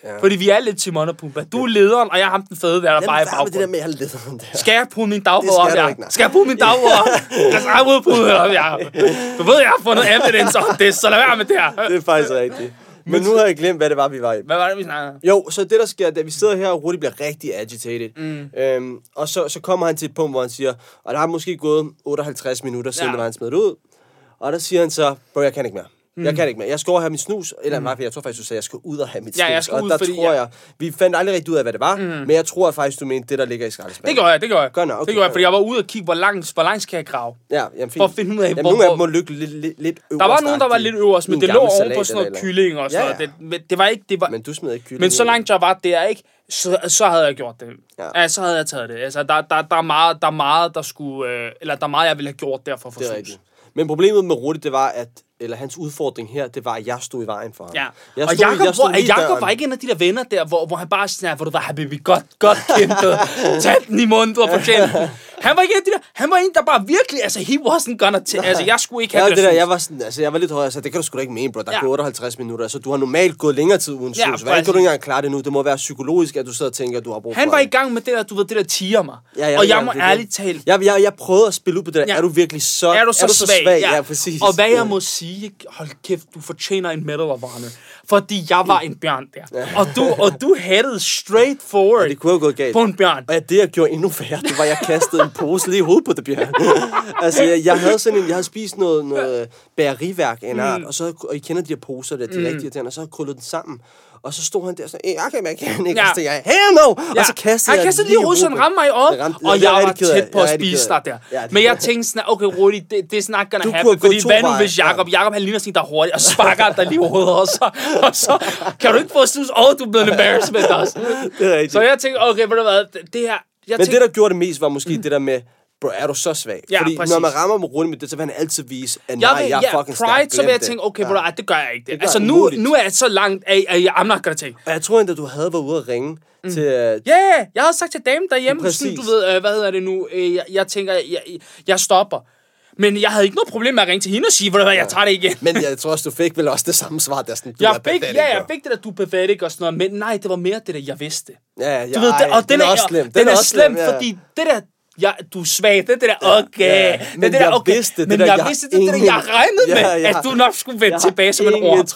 Speaker 1: Ja. Fordi vi er lidt Timon og Pumba. Du er lederen, og jeg er ham den fede, der bare i baggrunden.
Speaker 2: det der med, at jeg er lederen der.
Speaker 1: Skal jeg bruge min dagbog op, ja? Skal jeg bruge min dagbog op? Jeg skal udbryde op, ja. Du ved, jeg har fundet evidence om det, så lad være med det her.
Speaker 2: Det er faktisk rigtigt. Men nu har jeg glemt, hvad det var, vi var i.
Speaker 1: Hvad var det, vi snakkede?
Speaker 2: Jo, så det, der sker, da vi sidder her, og Rudi bliver rigtig agitated. Og så kommer han til et punkt, hvor han siger, og der har måske gået 58 minutter siden, der var han smidt ud. Og der siger han så, bro, jeg kan ikke mere. Jeg kan ikke mere. Jeg skal over have mit snus. Eller jeg tror faktisk, du sagde, jeg skal ud og have mit snus.
Speaker 1: Ja, jeg skal
Speaker 2: og
Speaker 1: ud,
Speaker 2: der
Speaker 1: fordi,
Speaker 2: tror jeg, vi fandt aldrig rigtig ud af, hvad det var. Men jeg tror faktisk, du mente det, der ligger i skraldespanden.
Speaker 1: Det gør jeg.
Speaker 2: Godt nok, okay.
Speaker 1: Det gør jeg, fordi jeg var ude og kigge, hvor langt skal jeg grave.
Speaker 2: Ja, jamen, fint.
Speaker 1: For at finde ud af,
Speaker 2: nogle af dem må lykke lidt øverst.
Speaker 1: Der var nogen, der var lidt øverst, men det lå oven på sådan noget kylling og sådan noget. Det var ikke...
Speaker 2: Men du smed ikke kylling.
Speaker 1: Men så langt jeg var der, ikke? Så havde jeg gjort det. Ja, så havde jeg taget det. Altså, der er meget, der skulle... Eller der er meget, jeg ville have gjort derfor for snus.
Speaker 2: Men problemet med Rudi, det var, at hans udfordring her, det var, at jeg stod i vejen for ham.
Speaker 1: Ja. Og Jakob var ikke en af de der venner der, hvor han bare sådan, hvor du var, habibi, godt kæmpet, tag den i munden, du har fortjent. Han var ikke en af de der, han var en, der bare virkelig, altså, he wasn't gonna altså, jeg skulle ikke have det der.
Speaker 2: Jeg var sådan, altså, jeg var lidt højere, så det kan du sgu da ikke mene, bro. Der er 58 minutter, så du har normalt gået længere tid uden snus. Hvordan kan du ikke engang klare det nu? Det må være psykologisk, at du sidder og tænker, at du har brug for
Speaker 1: han var i gang med det der, du ved, det der tiger mig. Og jeg må ærligt tale.
Speaker 2: Jeg prøvede at spille ud på det der. Er du virkelig så svag? Ja, præcis.
Speaker 1: Og hvad jeg må sige, hold kæft, du fortjener en Medal of Honor. Fordi jeg var en bjørn der. Og du headed straight forward.
Speaker 2: Det kunne have gået galt.
Speaker 1: På en bjørn.
Speaker 2: Og det, jeg gjorde endnu værre, det var, at jeg kastede en pose lige i hovedet på det bjørn. Altså, jeg havde spist noget bæreriværk af en art, og I kender de her poser der, de rigtige der, og så havde jeg krøllet den sammen. Og så stod han der sådan, jeg kan ikke. Og så jeg, hell no! Og så kastede
Speaker 1: han kastede lige hovedet, så han ramte mig i øjet. Og jeg var tæt på at spise dig der. Men jeg tænkte sådan, okay, Rudi, det er snart gonna happen. Fordi hvad nu hvis Jakob han ligner sådan, der er hurtigt, og sparker dig lige i hovedet. Og så kan du ikke få snus, du er blevet en embarrassment også. Så jeg tænkte, okay, ved du hvad, det her...
Speaker 2: Men det, der gjorde det mest, var måske det der med, bro, er du så svag?
Speaker 1: Ja,
Speaker 2: fordi
Speaker 1: præcis.
Speaker 2: når man rammer med Rudi med det, så vil han altid vise, at nej, jeg er fucking stærk.
Speaker 1: Så vil jeg tænke, okay, bro, det gør jeg ikke. Det. Altså, nu er jeg så langt, at I'm not gonna take.
Speaker 2: Og jeg tror endda, du havde været ude at ringe til...
Speaker 1: Ja, jeg havde sagt til damen derhjemme, sådan, du ved, hvad hedder det nu, jeg tænker, jeg stopper. Men jeg havde ikke noget problem med at ringe til hende og sige, hvad jeg tager det igen.
Speaker 2: Men jeg tror også, du fik vel også det samme svar, der sådan,
Speaker 1: jeg fik det der, du er pathetic og sådan noget, men nej, det var mere det der, jeg vidste.
Speaker 2: Ja,
Speaker 1: du ved, og den er også slem. Den er slem, fordi det der, du er svag, det der, okay.
Speaker 2: Men det der, okay. Jeg vidste det der,
Speaker 1: jeg regnede med, at du nok skulle vende tilbage som en ord.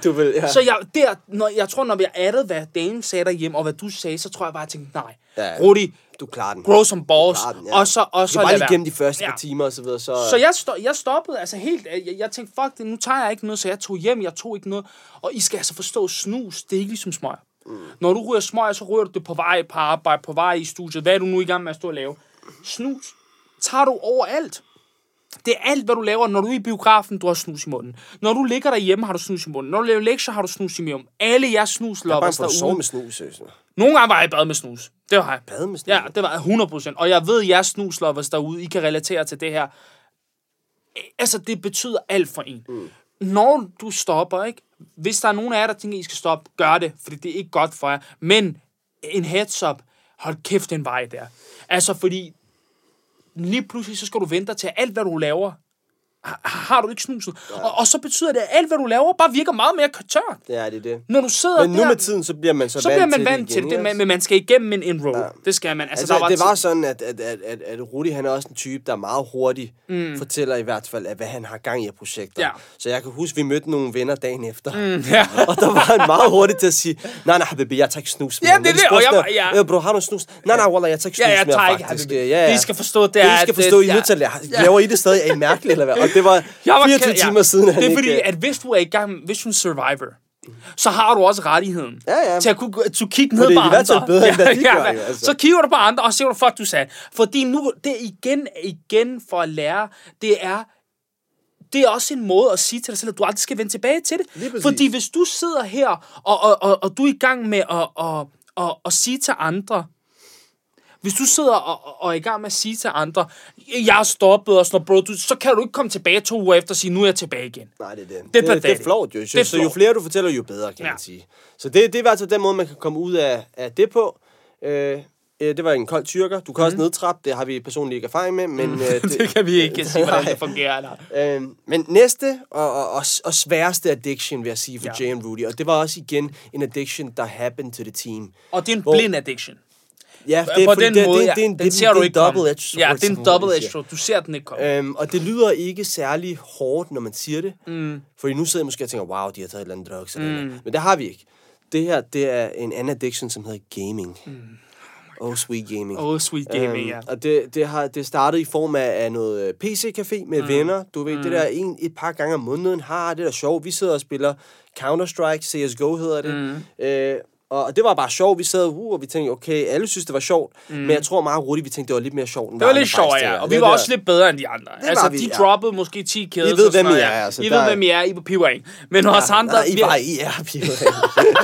Speaker 1: Så jeg tror, når vi addede, hvad damen sagde derhjemme, og hvad du sagde, så tror jeg bare, at jeg tænkte, nej, Rudi,
Speaker 2: du klarer den.
Speaker 1: Grow some balls. Og så
Speaker 2: du bare lige gennem de første par timer og så videre.
Speaker 1: Så jeg stoppede altså helt. Jeg tænkte, fuck det, nu tager jeg ikke noget, så jeg tog hjem, jeg tog ikke noget. Og I skal altså forstå, snus, det er ikke ligesom smøger. Når du ryger smøger, så ryger du det på vej på arbejde, på vej i studiet. Hvad er du nu i gang med at stå og lave? Snus tager du overalt. Det er alt, hvad du laver. Når du er i biografen, du har snus i munden. Når du ligger derhjemme, har du snus i munden. Når du laver lektier, har du snus i munden. Alle jeres snusloppers derude.
Speaker 2: Jeg er bare med snus,
Speaker 1: nogle gange var jeg i bad med snus. Det var jeg.
Speaker 2: Bad med snus?
Speaker 1: Ja, det var 100%. Og jeg ved, at jeres snusloppers derude, I kan relatere til det her. Altså, det betyder alt for en. Når du stopper, ikke? Hvis der er nogen af jer, der tænker, I skal stoppe, gør det. Fordi det er ikke godt for jer. Men en heads up. Hold kæft en vej der. Altså, fordi lige pludselig, så skal du vente dig til alt, hvad du laver. Har du ikke snuset. Ja. Og så betyder det, at alt, hvad du laver, bare virker meget mere tørt.
Speaker 2: Ja, det er det.
Speaker 1: Når du sidder
Speaker 2: men nu med tiden, så bliver man vant til det.
Speaker 1: Men man skal igennem en road. Ja. Det skal man.
Speaker 2: Altså det var sådan, at Rudi, han er også en type, der er meget hurtig, fortæller i hvert fald, at hvad han har gang i af projekter. Ja. Så jeg kan huske, vi mødte nogle venner dagen efter. Og der var han meget hurtig til at sige, nej, habibi, jeg tager ikke snus mere.
Speaker 1: Ja, det er det. Og
Speaker 2: bro, har du snus? Nej, wallah, jeg tager ikke snus mere, faktisk.
Speaker 1: De skal forstå, det er...
Speaker 2: De skal forstå, I er nødt til at laver I det stadig, er I mærkeligt, eller hvad? Og det var 24 timer siden,
Speaker 1: det er fordi, at hvis du er i gang, hvis du er en survivor, så har du også rettigheden til at kunne kigge ned på andre.
Speaker 2: Bedre, end de gør, altså.
Speaker 1: Så kigger du på andre, og ser du, fuck, du sagde. Fordi nu, det er igen for at lære, det er også en måde at sige til dig selv, at du aldrig skal vende tilbage til det. Fordi hvis du sidder her, og du er i gang med at sige til andre, hvis du sidder og er i gang med at sige til andre, jeg er stoppet og sådan noget, bro, så kan du ikke komme tilbage 2 uger efter og sige, nu er jeg tilbage igen.
Speaker 2: Nej, det er flot jo. Så jo flere du fortæller, jo bedre, kan man sige. Så det er altså den måde, man kan komme ud af det på. Det var en kold tyrker. Du kan også nedtrappe. Det har vi personligt ikke erfaring med. Men,
Speaker 1: det kan vi ikke sige, hvordan det fungerer.
Speaker 2: Men næste og sværeste addiction, vil jeg sige, for Jay and Rudy. Og det var også igen en addiction, der happened to the team.
Speaker 1: Og det er en blind addiction.
Speaker 2: Ja, det er,
Speaker 1: på den måde,
Speaker 2: den ser du ikke komme.
Speaker 1: Ja, det er en double-edged sword. Du ser den ikke komme.
Speaker 2: Og det lyder ikke særlig hårdt, når man siger det. Fordi nu sidder jeg måske og tænker, wow, de har taget et eller andet drugs. Men det har vi ikke. Det her, det er en anden addiction, som hedder gaming. Oh, sweet gaming.
Speaker 1: Oh, sweet gaming, ja.
Speaker 2: Og det startede i form af noget PC-café med venner. Du ved, det der et par gange om måneden har det der sjovt. Vi sidder og spiller Counter-Strike, CSGO hedder det. Og det var bare sjovt. Vi sad og vi tænkte, okay, alle synes, det var sjovt. Men jeg tror meget hurtigt, vi tænkte, det var lidt mere sjovt.
Speaker 1: Det var lidt sjovt, ja. Og vi var også lidt bedre end de andre. Altså, de droppede måske 10 kills.
Speaker 2: I ved, hvem I er. Altså,
Speaker 1: I ved, hvem I er. I på pivring. Men hos andre...
Speaker 2: I er pivring.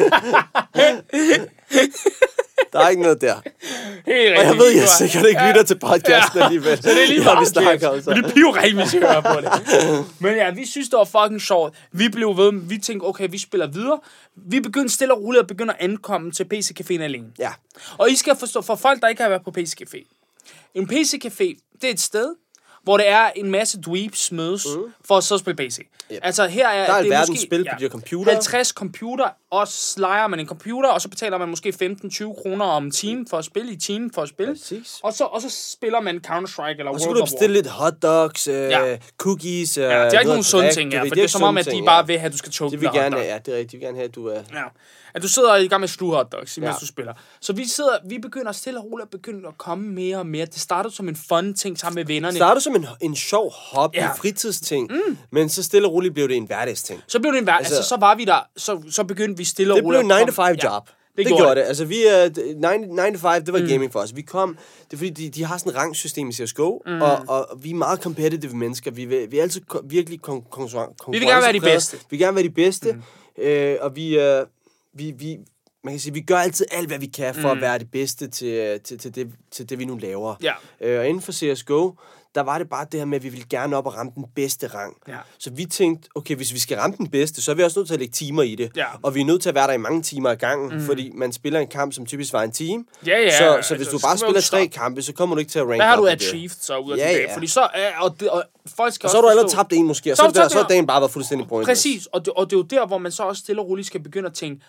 Speaker 2: Der er ikke noget der.
Speaker 1: Helt
Speaker 2: og jeg ved, jeg sikkert ikke lytter til podcasten alligevel.
Speaker 1: Så det er lige
Speaker 2: vi snakker om så.
Speaker 1: Men det bliver rigtig, hvis jeg hører på det. Men ja, vi synes, det var fucking sjovt. Vi blev ved, vi tænkte, okay, vi spiller videre. Vi begyndte stille og roligt at begynde at ankomme til PC-caféen alene.
Speaker 2: Ja.
Speaker 1: Og I skal forstå, for folk, der ikke har været på PC-café. En PC-café, det er et sted, hvor der er en masse dweebs mødes for at så spille PC. Yep. Altså her er
Speaker 2: der er
Speaker 1: det
Speaker 2: måske
Speaker 1: spil
Speaker 2: på de computer.
Speaker 1: 50 computer, og så lejer man en computer, og så betaler man måske 15-20 kroner om timen for at spille, og så spiller man Counter-Strike eller World of War.
Speaker 2: Og så kan du bestille lidt hotdogs, cookies.
Speaker 1: Ja, det er ikke nogen sunde ting, for det er som om, at de bare vil have, at du skal choke
Speaker 2: med hotdog. Ja, det er rigtigt. De vil gerne have, at du er...
Speaker 1: Ja. At du sidder i gang med at sluge hotdogs, mens du spiller. Så vi begynder stille og roligt at komme mere og mere. Det startede som en fun ting sammen med vennerne.
Speaker 2: Det startede som en sjov hobby, fritidsting, men så stille og roligt blev det en hverdagsting.
Speaker 1: Så blev det en hverdagsting. Altså, så var vi der, så begyndte vi stille og roligt.
Speaker 2: Det blev en 9-to-5 job. Det gjorde det. Altså, 9-to-5, det var gaming for os. Vi kom, det er fordi, de har sådan et rangsystem i CSGO, og vi er meget competitive mennesker. Vi er altid virkelig konkurrencepræget.
Speaker 1: Vi vil gerne være de bedste.
Speaker 2: Vi vil gerne være de bedste, og vi man kan sige, vi gør altid alt, hvad vi kan for at være det bedste til det, vi nu laver. Ja. Og inden for CSGO, der var det bare det her med, at vi ville gerne op og ramme den bedste rang. Ja. Så vi tænkte, okay, hvis vi skal ramme den bedste, så er vi også nødt til at lægge timer i det. Ja. Og vi er nødt til at være der i mange timer ad gangen, fordi man spiller en kamp, som typisk var en time. Ja. Så hvis du bare spiller 3 kampe, så kommer du ikke til at rank op.
Speaker 1: Hvad har du achieved så ud af det? Ja. Fordi så folk skal
Speaker 2: og så har du allerede tabt en måske, og så er dagen bare været fuldstændig pointless.
Speaker 1: Præcis, og det er jo der, hvor man så også stille og roligt skal begynde at tænke,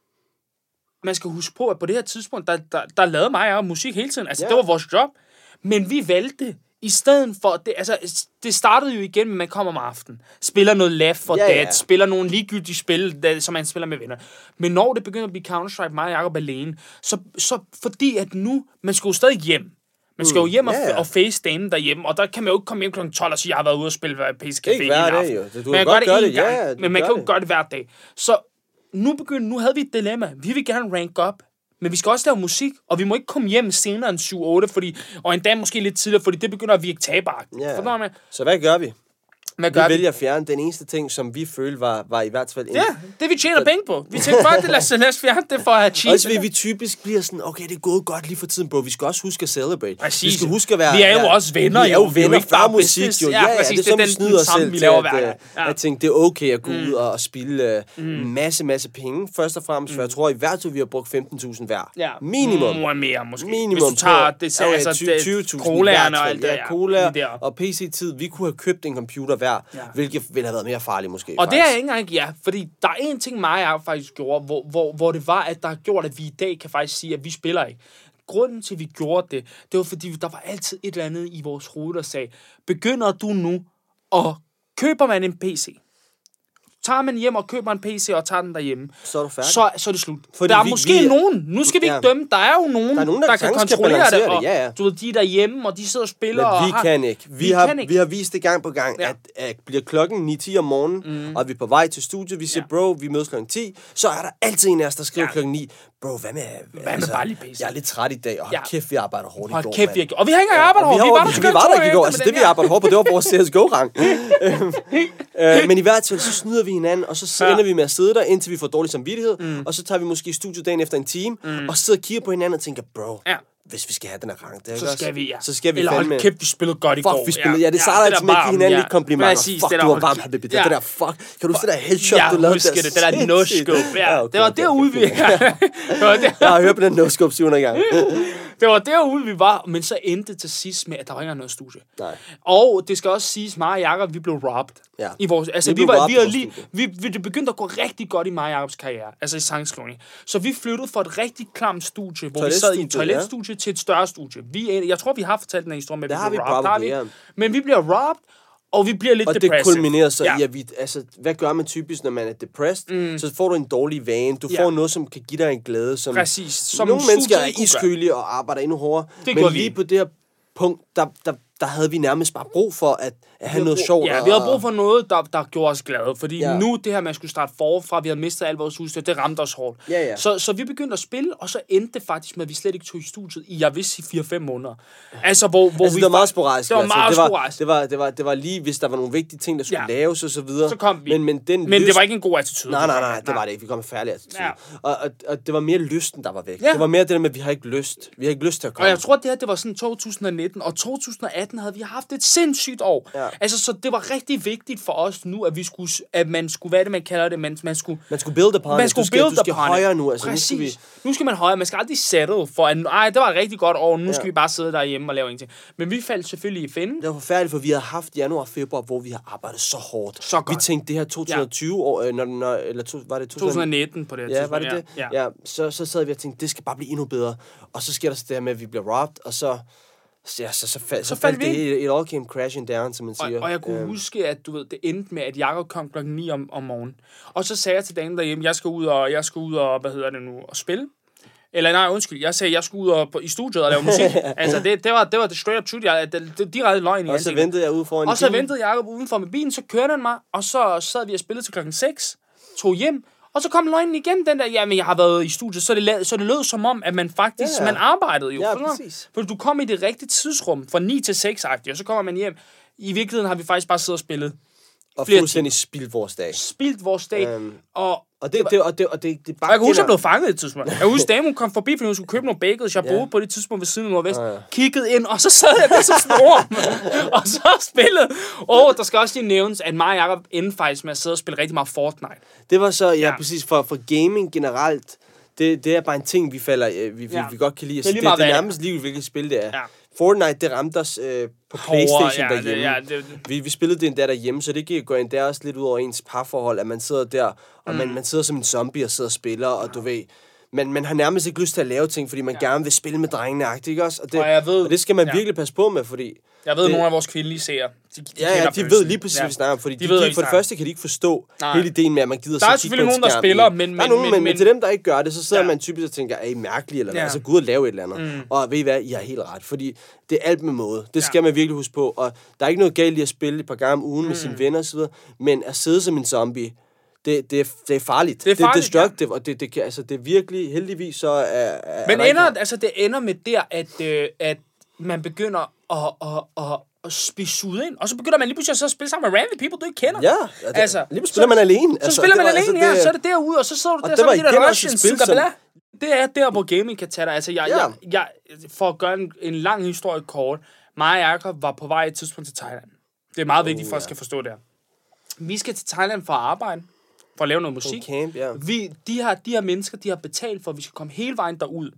Speaker 1: man skal huske på, at på det her tidspunkt, der lavede mig og musik hele tiden. Altså, det var vores job. Men vi valgte, i stedet for... Det startede jo igen, med man kommer om aftenen. Spiller noget Left 4 Dead. Spiller nogle ligegyldige spil, som man spiller med venner. Men når det begynder at blive Counter-Strike, mig og Jacob alene, så fordi at nu... Man skal jo stadig hjem. Man skal jo hjem og face damen derhjemme, og der kan man jo ikke komme hjem kl. 12 og sige, jeg har været ude og spille PC-café
Speaker 2: i aften.
Speaker 1: Man kan gøre det en gang, men man kan jo gøre det hver dag. Så nu havde vi et dilemma. Vi vil gerne rank op, men vi skal også lave musik, og vi må ikke komme hjem senere end 7-8, og endda måske lidt tidligere, fordi det begynder at virke taberagtigt.
Speaker 2: Yeah. Så hvad gør vi? Vi vælger at fjerne den eneste ting, som vi følte var i hvert fald...
Speaker 1: det vi tjener penge på. Vi tænkte bare, lad os fjerne det for at have cheese.
Speaker 2: Også vi typisk bliver sådan, okay, det er gået godt lige for tiden, bro. Vi skal også huske at celebrate.
Speaker 1: Præcis.
Speaker 2: Vi skal huske at være...
Speaker 1: Vi er jo også venner.
Speaker 2: Vi er jo venner fra musik, jo.
Speaker 1: Ja, præcis.
Speaker 2: Det er som vi snyder os selv til,
Speaker 1: at
Speaker 2: tænke, det er okay at gå ud og spille masse penge. Først og fremmest, for jeg tror i hvert fald, vi har brugt 15.000 hver.
Speaker 1: Ja.
Speaker 2: Minimum.
Speaker 1: Mere måske.
Speaker 2: Hvis
Speaker 1: du tager det, altså
Speaker 2: 20.000
Speaker 1: colaerne og alt det.
Speaker 2: Cola og PC-tid. Vi kunne have købt en computer hver, hvilket ville have været mere farligt måske.
Speaker 1: Og det er ikke engang, fordi der er en ting, mig og jeg faktisk gjorde, hvor det var, at der har gjort, at vi i dag kan faktisk sige, at vi spiller ikke. Grunden til, at vi gjorde det var, fordi der var altid et eller andet i vores hoved, der sagde, begynder du nu, og køber man en PC, tager man hjem og køber en PC og tager den derhjemme,
Speaker 2: så er du færdig.
Speaker 1: Så er det slut. Fordi der er måske nogen, nu skal vi ikke dømme, der er jo nogen, der kan kontrollere det, og du ved, de er derhjemme, og de sidder og spiller.
Speaker 2: Men vi kan ikke. Vi har vist det gang på gang, at bliver klokken 9-10 om morgenen, og vi er på vej til studiet, vi siger, bro, vi mødes klokken 10, så er der altid en af os, der skriver klokken 9, bro, hvad med
Speaker 1: bare lige PC?
Speaker 2: Jeg er lidt træt i dag, og kæft, vi arbejder hårdt i går,
Speaker 1: mand. Og vi har ikke engang arbejdet hårdt,
Speaker 2: vi var der ikke i går, altså det vi arbejder hårdt på, det var vores CSGO-rang. Men i hvert fald, så snyder vi hinanden, og så ender vi med at sidde der, indtil vi får dårlig samvittighed, og så tager vi måske studiedagen efter en time, og sidder og kigger på hinanden og tænker, bro, hvis vi skal have den her rang, så skal vi
Speaker 1: eller hold kæft, vi spillede godt i går.
Speaker 2: Vi spillede, det starter altid med at give hinanden lidt komplimenter. Fuck, du var varm, Habibi. Det der, fuck. Kan du huske det der headshot, du lavede der?
Speaker 1: Jeg husker det, der no-scope. Det var derude, vi...
Speaker 2: Jeg har hørt på den no-scope 700 gange.
Speaker 1: Det var derude, vi var, men så endte det til sidst med, at der var ikke noget studie.
Speaker 2: Nej.
Speaker 1: Og det skal også siges, mig og Jacob, vi blev robbed.
Speaker 2: Ja.
Speaker 1: I vores, altså, det begyndte at gå rigtig godt i mig og Jacobs karriere, altså i sangskrivning. Så vi flyttede fra et rigtig klamt studie, hvor vi sad i et toiletstudie til et større studie. Jeg tror, vi har fortalt den her historie med, at vi blev robbed. Men vi bliver robbed, og vi bliver lidt depressive.
Speaker 2: Og det kulminerer så i, at vi, altså, hvad gør man typisk, når man er depressed? Så får du en dårlig vane. Du får noget, som kan give dig en glæde. Som
Speaker 1: præcis. Som
Speaker 2: nogle mennesker er iskølige og arbejder endnu hårdere. Men lige på det her punkt, der havde vi nærmest bare brug for at have noget sjovt.
Speaker 1: Ja, vi havde brug for noget, der gjorde os glade. Fordi nu, det her med at skulle starte forfra, vi havde mistet alt vores udstyr, det ramte os hårdt.
Speaker 2: Ja.
Speaker 1: Så vi begyndte at spille, og så endte det faktisk med, at vi slet ikke tog i studiet i, jeg vil sige, 4-5 måneder. Altså, hvor
Speaker 2: det var meget sporadisk.
Speaker 1: Det var meget sporadisk.
Speaker 2: Det var lige, hvis der var nogle vigtige ting, der skulle laves og så videre.
Speaker 1: Så kom vi.
Speaker 2: Men
Speaker 1: det var ikke en god attitude.
Speaker 2: Nej, det var det ikke. Vi kom med færdig attitude. Ja. Og det var mere lysten, der var væk. Ja. Det var mere det der med, at vi har ikke lyst. Vi har ikke lyst til at komme.
Speaker 1: Og jeg tror, det var sådan 2019, og 2018 havde vi haft et sindssygt år. Ja. Altså, så det var rigtig vigtigt for os nu, at man skulle, hvad det man kalder det, man skulle
Speaker 2: build upon it. Du skal højere nu. Altså,
Speaker 1: præcis. Nu skal man højere. Man skal aldrig settle for, at det var et rigtig godt år, nu skal vi bare sidde derhjemme og lave ingenting. Men vi faldt selvfølgelig i fælden.
Speaker 2: Det var forfærdeligt, for vi havde haft januar og februar, hvor vi har arbejdet så hårdt.
Speaker 1: Så godt.
Speaker 2: Vi tænkte, det her 2020 år, var det
Speaker 1: 2019 på det her tidspunkt.
Speaker 2: Var det det? Ja. Så sad vi og tænkte, det skal bare blive endnu bedre. Og så sker der så det her med, at vi bliver robbed, og så faldt det. It all came crashing down, som man siger.
Speaker 1: Og jeg kunne huske, at du ved, det endte med, at Jacob kom klokken 9 om morgenen. Og så sagde jeg til damen derhjemme, jeg skal ud og og spille. Eller nej, undskyld, jeg sagde, jeg skulle ud og i studiet og lave musik. Altså, det var det straight up truth. Det direkte løgn i
Speaker 2: ansigtet. Og så ventede jeg ude foran
Speaker 1: Og så ventede Jacob udenfor med bilen, så kørte han mig, og så sad vi og spillede til klokken 6, tog hjem, og så kom løgnen igen, den der, jamen jeg har været i studiet, så det lød som om, at man faktisk, man arbejdede jo.
Speaker 2: Ja, præcis.
Speaker 1: For du kom i det rigtige tidsrum, fra 9 til 6-agtigt, og så kommer man hjem. I virkeligheden har vi faktisk bare siddet og spillet.
Speaker 2: Og fuldstændig spildt vores dag.
Speaker 1: Og det bare... Jeg kan huske, jeg blev fanget et tidspunkt. Jeg husker, damen kom forbi, fordi hun skulle købe nogle bagels. Jeg boede på det tidspunkt ved siden af Nordvest. Kiggede ind, og så sad jeg der så snor. Og så spillede. Der skal også lige nævnes, at mig og Jacob endte faktisk med at sidde og spille rigtig meget Fortnite.
Speaker 2: Det var så, præcis, for gaming generelt. Det er bare en ting, vi godt kan lide. Det er nærmest lige, hvilket spil det er. Ja. Fortnite, det ramte os på PlayStation derhjemme. Vi spillede det endda derhjemme, så det går endda også lidt ud over ens parforhold, at man sidder der, og man sidder som en zombie og sidder og spiller, og du ved, man har nærmest ikke lyst til at lave ting, fordi man gerne vil spille med drengene, ikke også? Og det skal man virkelig passe på med, fordi...
Speaker 1: Jeg ved, nogle af vores kvindelige seere,
Speaker 2: de ved lige præcis, hvad vi snakker om, fordi for det første kan de ikke forstå hele ideen med, at man gider
Speaker 1: så kigge på en skærm. Der er selvfølgelig nogen, der spiller,
Speaker 2: men til dem, der ikke gør det, så sidder man typisk og tænker, er I mærkelige, eller hvad? Altså, gå ud og lave et eller andet. Og ved I hvad, I har helt ret, fordi det er alt med måde. Det skal man virkelig huske på, og der er ikke noget galt i at spille et par gange om ugen med sine venner osv., men at sidde som en zombie, det er farligt. Det er destructive, og det kan, altså, det er virkelig, heldigvis så er
Speaker 1: det ender med der, at man begynder at spise ud ind, og så begynder man lige pludselig at spille sammen med random people, du ikke kender.
Speaker 2: Ja, lige spiller man alene.
Speaker 1: Så spiller man alene, så er det derude, og så sidder du der sammen med de der Russians. Det er der, hvor gaming kan tage dig. Altså, jeg for at gøre en lang historie kort, mig og Jacob var på vej et tidspunkt til Thailand. Det er meget vigtigt, for at skal forstå det her. Vi skal til Thailand for at arbejde, for at lave noget musik.
Speaker 2: Camp,
Speaker 1: de her mennesker, de har betalt for, at vi skal komme hele vejen derud.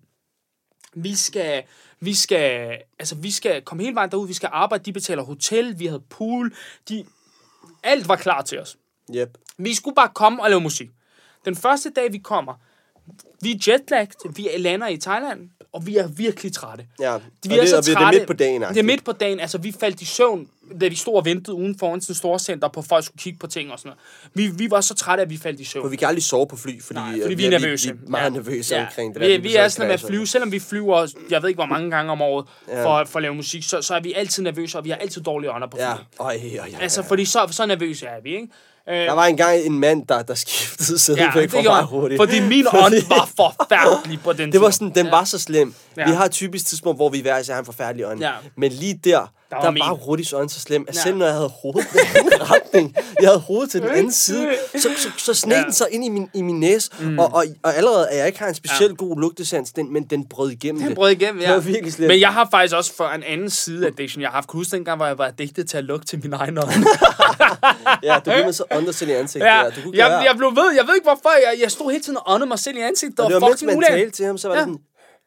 Speaker 1: Vi skal komme hele vejen derud, vi skal arbejde, de betaler hotel, vi havde pool, alt var klar til os.
Speaker 2: Yep.
Speaker 1: Vi skulle bare komme og lave musik. Den første dag, vi kommer, vi er jetlagd, vi lander i Thailand, og vi er virkelig trætte.
Speaker 2: Ja, det er midt på dagen.
Speaker 1: Det er midt på dagen, altså vi faldt i søvn, da vi stod og ventede uden foran sådan et store center, på folk skulle kigge på ting og sådan noget. Vi var så trætte, at vi faldt i søvn.
Speaker 2: For vi kan aldrig sove på fly, fordi
Speaker 1: vi er nervøse.
Speaker 2: Vi er meget nervøse omkring det.
Speaker 1: Vi er sådan med at flyve, selvom vi flyver, jeg ved ikke hvor mange gange om året, for at lave musik, så er vi altid nervøse, og vi har altid dårlige ånder på fly. Altså, fordi så nervøse er vi, ikke?
Speaker 2: Der var engang en mand, der skiftede sædet for meget hurtigt.
Speaker 1: Fordi min ånd var forfærdelig på den
Speaker 2: det var sådan, den var så slem. Vi har typisk tidspunkt, hvor vi hver især har en forfærdelig ånd. Men lige der var Rudis ånd så slem, at selv når jeg havde hovedet i den anden retning, jeg havde hovedet til den anden side, så sneg den så ind i min næse, og allerede at jeg ikke har en specielt god lugtesans, men den brød igennem det.
Speaker 1: Den brød igennem,
Speaker 2: Det var virkelig slemt.
Speaker 1: Men jeg har faktisk også for en anden side addiction, jeg har haft. Kunne huske dengang, hvor jeg var addicted til at lugte til min egen ånd.
Speaker 2: Ja, du blev så åndet selv i ansigtet.
Speaker 1: Jeg blev ved, jeg ved ikke hvorfor, jeg stod hele tiden og åndede mig selv i ansigtet.
Speaker 2: Og det var mens man talte til ham, så var det sådan...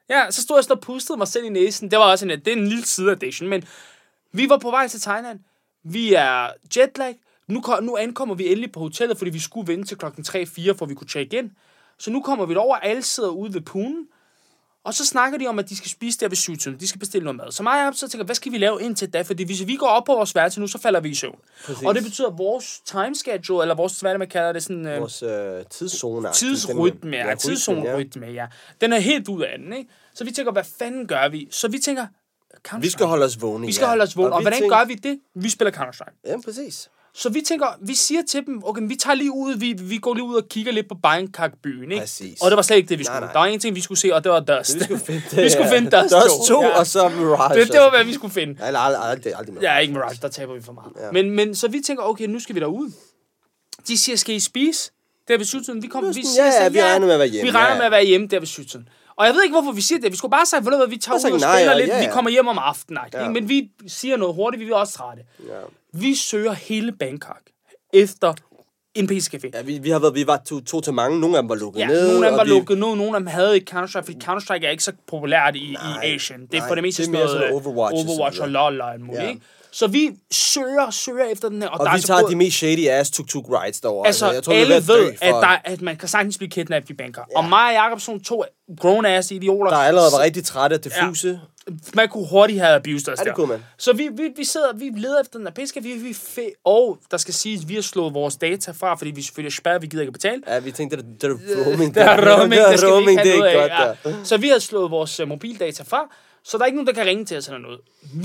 Speaker 1: Ja, så stod jeg og pustede mig selv i næsen. Det var også det er en lille side-addition, men vi var på vej til Thailand. Vi er jetlag. Nu ankommer vi endelig på hotellet, fordi vi skulle vente til klokken 3-4, for vi kunne check ind. Så nu kommer vi derover, alle sidder ude ved poolen. Og så snakker de om, at de skal spise der ved 7-tiden. De skal bestille noget mad. Så mig og så tænker, hvad skal vi lave indtil da? Fordi hvis vi går op på vores værelse nu, så falder vi i søvn. Præcis. Og det betyder, at vores time schedule, eller vores, hvad man kalder det, sådan...
Speaker 2: vores tidszone.
Speaker 1: Tidsrytme, ja. Tidszonerytme, ja. Den er helt ud af den, ikke? Så vi tænker, hvad fanden gør vi? Så vi tænker...
Speaker 2: Vi skal holde os vågne.
Speaker 1: Vi skal holde os vågne. Og hvordan gør vi det? Vi spiller Counter-Strike.
Speaker 2: Ja, præcis.
Speaker 1: Så vi tænker, vi siger til dem, okay, vi tager lige ud, vi går lige ud og kigger lidt på Bangkok-byen, ikke?
Speaker 2: Præcis.
Speaker 1: Og det var slet ikke det, vi skulle. Nej. Der var ingenting, vi skulle se, og det var Dust.
Speaker 2: Vi skulle finde,
Speaker 1: vi skulle finde Dust
Speaker 2: 2, ja. Og så Mirage.
Speaker 1: Det var, hvad vi skulle finde.
Speaker 2: Eller aldrig Mirage.
Speaker 1: Ja, ikke Mirage, der taber vi for meget. Ja. Men så vi tænker, okay, nu skal vi derud. De siger, skal I spise? Der ved 7-tiden. Vi
Speaker 2: regner med at være hjemme.
Speaker 1: Vi regner med at være hjemme der ved 7-tiden. Og jeg ved ikke, hvorfor vi siger det. Vi skulle bare sige, at vi tager ud og spiller lidt. Vi kommer hjem om aftenen. Ja. Men vi siger noget hurtigt, vi er også trætte. Ja. Vi søger hele Bangkok efter en PC-café.
Speaker 2: Ja, vi var to til mange. Nogle af dem var lukket ned.
Speaker 1: Nogle af dem var lukket ned. Nogle af dem havde ikke Counter-Strike, fordi Counter-Strike er ikke så populært i Asien. Det er for det meste sådan Overwatch og LoL og alt muligt. Så vi søger efter den her.
Speaker 2: Og vi tager de mest shady ass tuk-tuk rides derovre.
Speaker 1: Altså, jeg tror, alle ved, at man kan sagtens blive kidnappet i Bangkok. Ja. Og mig og Jacobsen, 2 grown ass idioter.
Speaker 2: Der allerede var rigtig trætte af diffuse. Ja.
Speaker 1: Man kunne hurtigt have abused os
Speaker 2: der. Det kunne man.
Speaker 1: Så vi leder efter den her piske, og der skal siges, vi har slået vores data fra, fordi vi selvfølgelig er spærret, vi gider ikke betale.
Speaker 2: Ja, vi tænkte, det er roaming.
Speaker 1: Det er roaming, det skal vi ikke have noget af. Ja. Så vi har slået vores mobildata fra, så der er ikke nogen, der kan ringe til os eller noget.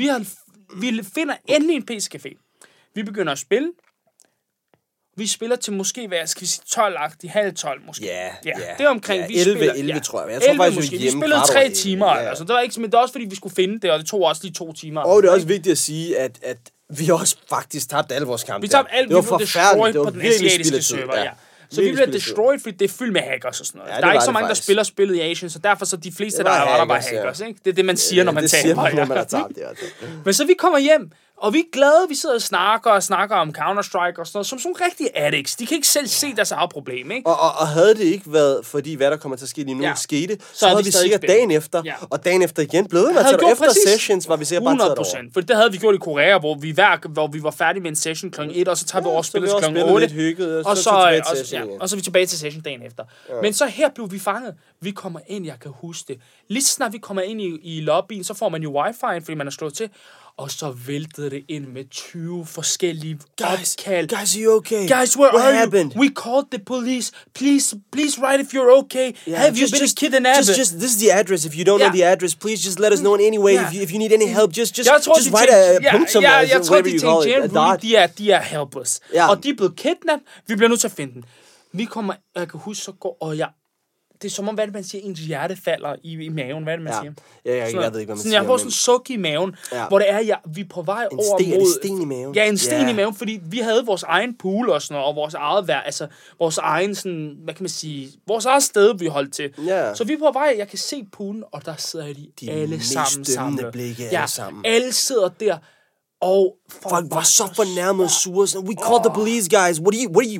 Speaker 1: Vi finder endelig en PC-café. Vi begynder at spille. Vi spiller til måske, hvad skal vi sige, 12-agtigt, halv 12 måske.
Speaker 2: Ja.
Speaker 1: Det er omkring, vi
Speaker 2: 11,
Speaker 1: spiller.
Speaker 2: 11, tror jeg. Jeg
Speaker 1: tror faktisk, vi spillede 3 timer. Altså, det var ikke, men det var også, fordi vi skulle finde det, og det tog også lige 2 timer.
Speaker 2: Og det er også vigtigt at sige, at vi også faktisk tabte alle vores kampe.
Speaker 1: Vi tabte alt, vi blev destroyed på den asiatiske server, ja. Så vi bliver destroyed, fordi det er fyldt med hackers og sådan noget. Ja, der er ikke så mange, der spiller spillet i Asien, så derfor så de fleste, der var bare hackers, ikke? Det er det, man siger, når man taber. Men så vi kommer hjem, og vi er glade, vi sidder og snakker om Counter-Strike og sådan noget, som sådan rigtige addicts. De kan ikke selv se deres eget problem, ikke?
Speaker 2: Og havde det ikke været, fordi hvad der kommer til at ske lige nu skete, så havde vi sikkert dagen efter, og dagen efter igen blevet med, så efter sessions var vi sikkert bare taget over.
Speaker 1: 100%, for det havde vi gjort i Korea, hvor vi var færdige med en session kl. 1, og så tager vi over spillet kl. 8, og så er vi tilbage til session dagen efter. Men så her blev vi fanget. Vi kommer ind, jeg kan huske det. Lige snart vi kommer ind i lobbyen, så får man jo wifi, fordi man er slået til. Og så væltede det ind med 20 forskellige opkald.
Speaker 2: Guys, are you okay?
Speaker 1: Guys, where are you? We called the police. Please write if you're okay.
Speaker 2: Yeah,
Speaker 1: have you been kidnapped?
Speaker 2: Just this is the address. If you don't know the address, please just let us know in any way. If you need any help, just write a punktum.
Speaker 1: Jeg tror, de tænkte, de er helpless. Og de er blevet kidnappet. Vi bliver nødt til at finde den. Vi kommer, jeg kan huske, så går, og det er som om, hvad det, man siger, ens hjerte falder i maven. Hvad er det, man siger?
Speaker 2: Ja, jeg ved ikke, hvad man siger.
Speaker 1: Jeg får sådan en suk i maven, hvor det er, vi er på vej over mod...
Speaker 2: En sten i maven.
Speaker 1: Ja, en sten i maven, fordi vi havde vores egen pool og sådan noget, og vores eget vejr, altså vores egen sådan, hvad kan man sige, vores eget sted, vi holdt til.
Speaker 2: Yeah.
Speaker 1: Så vi er på vej, jeg kan se poolen, og der sidder de alle sammen samlet.
Speaker 2: Blikke alle sammen.
Speaker 1: Alle sidder der. Og
Speaker 2: folk var så fornærmet og sure. We called the police, guys. What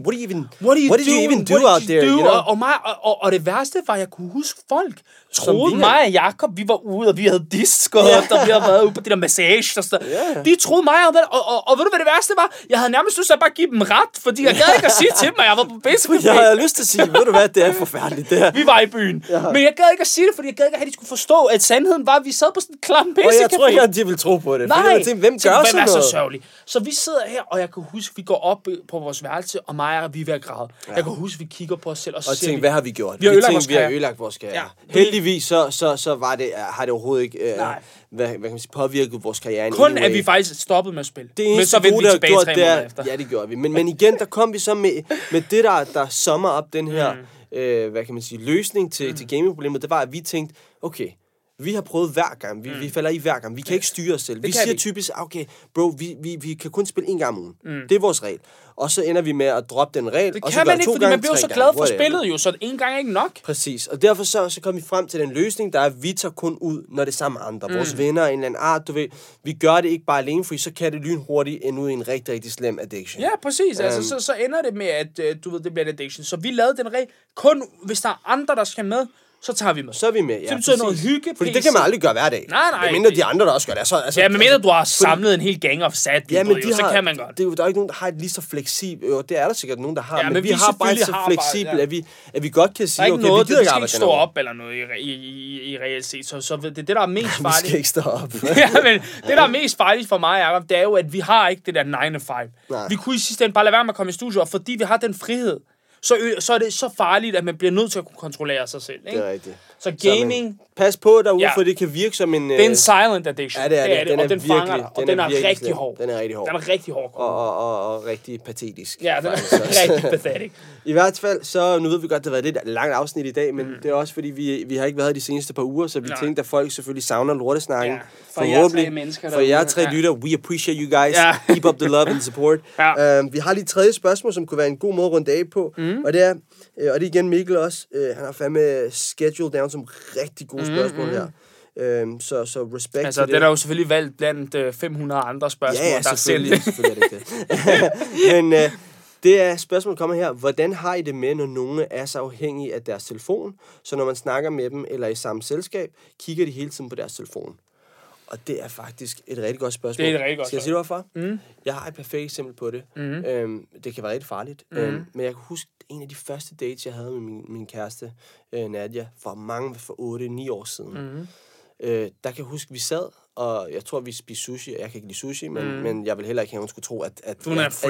Speaker 2: did you even do out there? You know?
Speaker 1: Og det værste var, at jeg kunne huske folk troede mig og Jakob, vi var ude, og vi havde disco, og vi havde været ude på de der massage og sådan. De troede mig, og ved du, hvad det værste var? Jeg havde nærmest lyst til at bare give dem ret, fordi jeg gad ikke at sige til dem, at jeg var på basically.
Speaker 2: Jeg havde lyst til at sige, ved du hvad, det er forfærdeligt, det her.
Speaker 1: Vi var i byen. Men jeg gad ikke at sige det, fordi jeg gad ikke, at de skulle forstå, at sandheden var, at vi sad på sådan en klam
Speaker 2: basically. Og jeg tror ikke, at de ville tro på det.
Speaker 1: Nej,
Speaker 2: jeg tænkte, hvem gør sådan noget?
Speaker 1: Så sørgelig. Så vi sidder her, og jeg kan huske, vi går op på vores værelse, og mig og vi er ved at græde. Jeg kan huske, vi kigger på os selv, og så
Speaker 2: tænker, hvad har vi gjort?
Speaker 1: Vi har
Speaker 2: ødelagt vores karriere. Heldigvis så har det overhovedet ikke hvad kan man sige, påvirket vores karriere.
Speaker 1: Kun at vi faktisk stoppede med at spille.
Speaker 2: Men så vendte vi tilbage 3 måneder efter. Ja, det gjorde vi. Men igen, der kom vi så med det, der sommer op den her hvad kan man sige, løsning til gamingproblemet. Det var, at vi tænkte, okay, vi har prøvet hver gang. Vi falder i hver gang. Vi kan ikke styre os selv. Vi siger typisk, okay, bro, vi kan kun spille 1 gang om ugen. Det er vores regel. Og så ender vi med at droppe den regel.
Speaker 1: Det kan man ikke, fordi man bliver så glad for spillet jo, så 1 gang er ikke nok.
Speaker 2: Præcis. Og derfor så kom vi frem til den løsning, der er, at vi tager kun ud, når det er sammen med andre. Vores venner, en eller anden art, du ved. Vi gør det ikke bare alene, for så kan det lynhurtigt ende ud i en rigtig, rigtig slem addiction.
Speaker 1: Ja, præcis. Altså, så ender det med, at du ved, det bliver en addiction. Så vi lavede den regel, kun hvis der er andre, der skal med, så tager vi med.
Speaker 2: Så er vi med, ja.
Speaker 1: Så det betyder noget hygge.
Speaker 2: Fordi det kan man aldrig gøre hver dag.
Speaker 1: Nej.
Speaker 2: Mindre de andre, der også gør det. Altså,
Speaker 1: ja, men mindre du har samlet en hel gang of sad people, så kan man godt.
Speaker 2: Der er ikke nogen, der har et lige så fleksibelt. Det er der sikkert nogen, der har.
Speaker 1: Ja, men vi
Speaker 2: har bare et så fleksibelt, at vi godt kan sige, okay, vi gider ikke arbejde.
Speaker 1: Der stå op eller noget i reelt set. Så det der er mest farligt.
Speaker 2: Vi skal ikke stå op.
Speaker 1: Ja, men det der er mest farligt for mig, Jacob, det er jo, at vi har ikke det der 9 to 5. Vi kunne i sidste ende bare lade være med at komme i studio, og fordi vi har den frihed, så er det så farligt, at man bliver nødt til at kunne kontrollere sig selv. Ikke?
Speaker 2: Det er rigtigt.
Speaker 1: Så gaming...
Speaker 2: Pas på derude, for det kan virke som en...
Speaker 1: Det er en silent addiction.
Speaker 2: Ja, det er det.
Speaker 1: Og den fanger dig, og den er rigtig hård.
Speaker 2: Den er rigtig hård.
Speaker 1: Den er rigtig hård.
Speaker 2: Og rigtig patetisk.
Speaker 1: Ja, den er rigtig patetisk.
Speaker 2: I hvert fald, så nu ved vi godt, det har været lidt langt afsnit i dag, men det er også fordi, vi har ikke været her de seneste par uger, så vi tænkte, at folk selvfølgelig savner lortesnakken.
Speaker 1: Ja, for jer 3
Speaker 2: lytter, we appreciate you guys. Keep up the love and support. Vi har lige et tredje spørgsmål, som kunne være en god måde at runde af på, og det er igen Mikkel også. Han har fandme schedule down som rigtig gode spørgsmål her. Så respekt
Speaker 1: altså,
Speaker 2: til det.
Speaker 1: Den er jo selvfølgelig valgt blandt 500 andre spørgsmål,
Speaker 2: der selvfølgelig er det. Men det er spørgsmålet kommer her. Hvordan har I det med, når nogen er så afhængige af deres telefon, så når man snakker med dem eller i samme selskab, kigger de hele tiden på deres telefon? Og det er faktisk et rigtig godt spørgsmål.
Speaker 1: Det er et rigtig godt
Speaker 2: spørgsmål. Skal jeg sige hvorfor? Jeg har et perfekt eksempel på det. Det kan være rigtig farligt. Men jeg kan huske en af de første dates, jeg havde med min kæreste, Nadia, for 8-9 år siden. Der kan jeg huske, vi sad, og jeg tror, vi spiste sushi. Jeg kan ikke lide sushi, men jeg vil heller ikke have, hun skulle tro, at jeg er en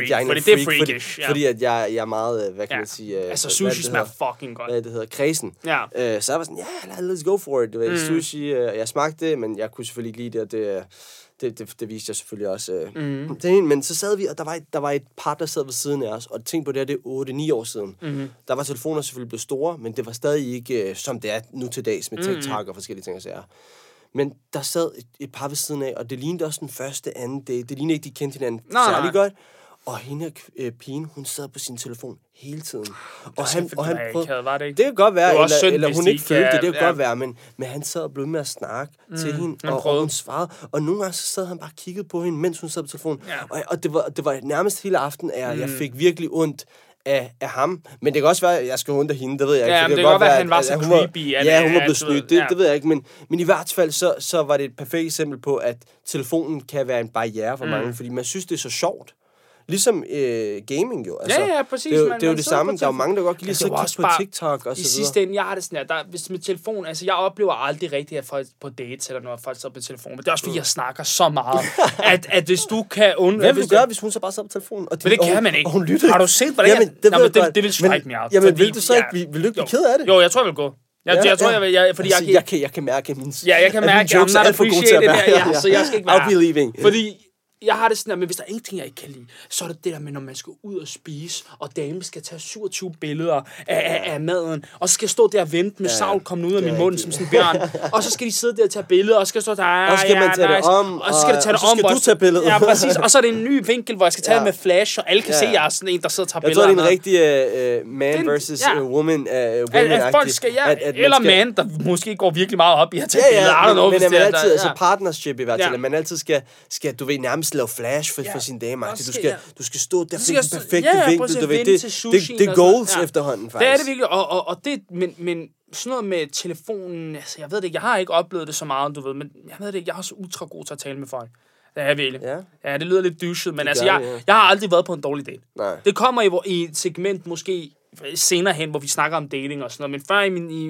Speaker 2: freak. Fordi at jeg er meget, hvad kan man sige...
Speaker 1: altså, sushi smager fucking godt.
Speaker 2: Hvad det hedder, kredsen. Så jeg var sådan, let's go for it. Det var sushi, jeg smagte det, men jeg kunne selvfølgelig ikke lide det, og det viste jeg selvfølgelig også til hende. Men så sad vi, og der var et par, der sad ved siden af os, og tænk på det her, det er 8-9 år siden. Der var telefoner selvfølgelig blevet store, men det var stadig ikke, som det er nu til dags, med TikTok og forskellige ting og sager. Men der sad et par ved siden af, og det lignede også den første, anden date. Det lignede ikke, de kendte hinanden særlig godt. Og hende pigen, hun sad på sin telefon hele tiden. Og han prøvede... Det kan godt være, eller hun ikke følte det. Det kan godt være, men han sad og blev med at snakke til hende, og hun svarede. Og nogle gange så sad han bare og kiggede på hende, mens hun sad på telefonen. Og det var nærmest hele aften, at jeg fik virkelig ondt af ham. Men det kan også være, at jeg skal ondt af hende, det ved jeg ikke.
Speaker 1: Ja, det kan godt være, at han var så creepy.
Speaker 2: Hun var blevet snydt, det ved jeg ikke. Men i hvert fald, så var det et perfekt eksempel på, at telefonen kan være en barriere for mange, fordi man synes, det er så sjovt. Ligesom gaming jo. Altså,
Speaker 1: ja, præcis.
Speaker 2: Det er jo det samme. Der er jo mange, der godt kan lide at kigge på TikTok og så videre.
Speaker 1: I sidste ende, jeg har det sådan her, hvis med telefon, altså jeg oplever aldrig rigtigt, at folk på dates eller noget, folk sidder på telefon. Men det er også fordi, jeg snakker så meget, at hvis du kan
Speaker 2: Hvad vil du gøre, hvis hun så bare sidder på telefonen?
Speaker 1: Men det kan man ikke.
Speaker 2: Og hun lytter.
Speaker 1: Har du set, hvordan det vil strike mig out.
Speaker 2: Jamen, vil du så ikke blive ked af det?
Speaker 1: Jo, jeg tror, jeg vil gå. Jeg tror, fordi
Speaker 2: jeg kan mærke min...
Speaker 1: Ja, jeg kan mærke, at I'm not appreciated der, så jeg skal ikke være.
Speaker 2: I'll be leaving.
Speaker 1: Fordi jeg har det sådan, at hvis der er en ting, jeg ikke kan lide, så er det det der med, når man skal ud og spise, og damen skal tage 27 billeder af maden, og så skal jeg stå der og vente med savl komme ud af min mund som sådan en bjørn, og så skal de sidde der og tage billeder, og så skal jeg stå der,
Speaker 2: og så skal man tage det om,
Speaker 1: og så skal det tage det om,
Speaker 2: og så skal du tage billedet.
Speaker 1: Ja, præcis, og så er det en ny vinkel, hvor jeg skal tage det med flash, og alle kan se, at jeg er sådan en, der sidder og tager billeder.
Speaker 2: Jeg tror, det er en rigtig man versus woman.
Speaker 1: Folk skal, eller man, der måske går virkelig meget op i at tage billeder.
Speaker 2: Men man altid, altså partnership i hvert fald, man altid skal, du ved, nærmest lave flash for sin dame. Du skal stå der på den perfekte vinkel. Du ved, det er goals efterhånden, faktisk.
Speaker 1: Det er det virkelig, og det, men sådan noget med telefonen, altså jeg ved det ikke, jeg har ikke oplevet det så meget, du ved, men jeg ved det ikke, jeg har så ultra god til at tale med folk. Det er jeg virkelig. Ja, det lyder lidt douchet, men altså, jeg har aldrig været på en dårlig date.
Speaker 2: Nej.
Speaker 1: Det kommer i et segment måske senere hen, hvor vi snakker om dating og sådan noget, men før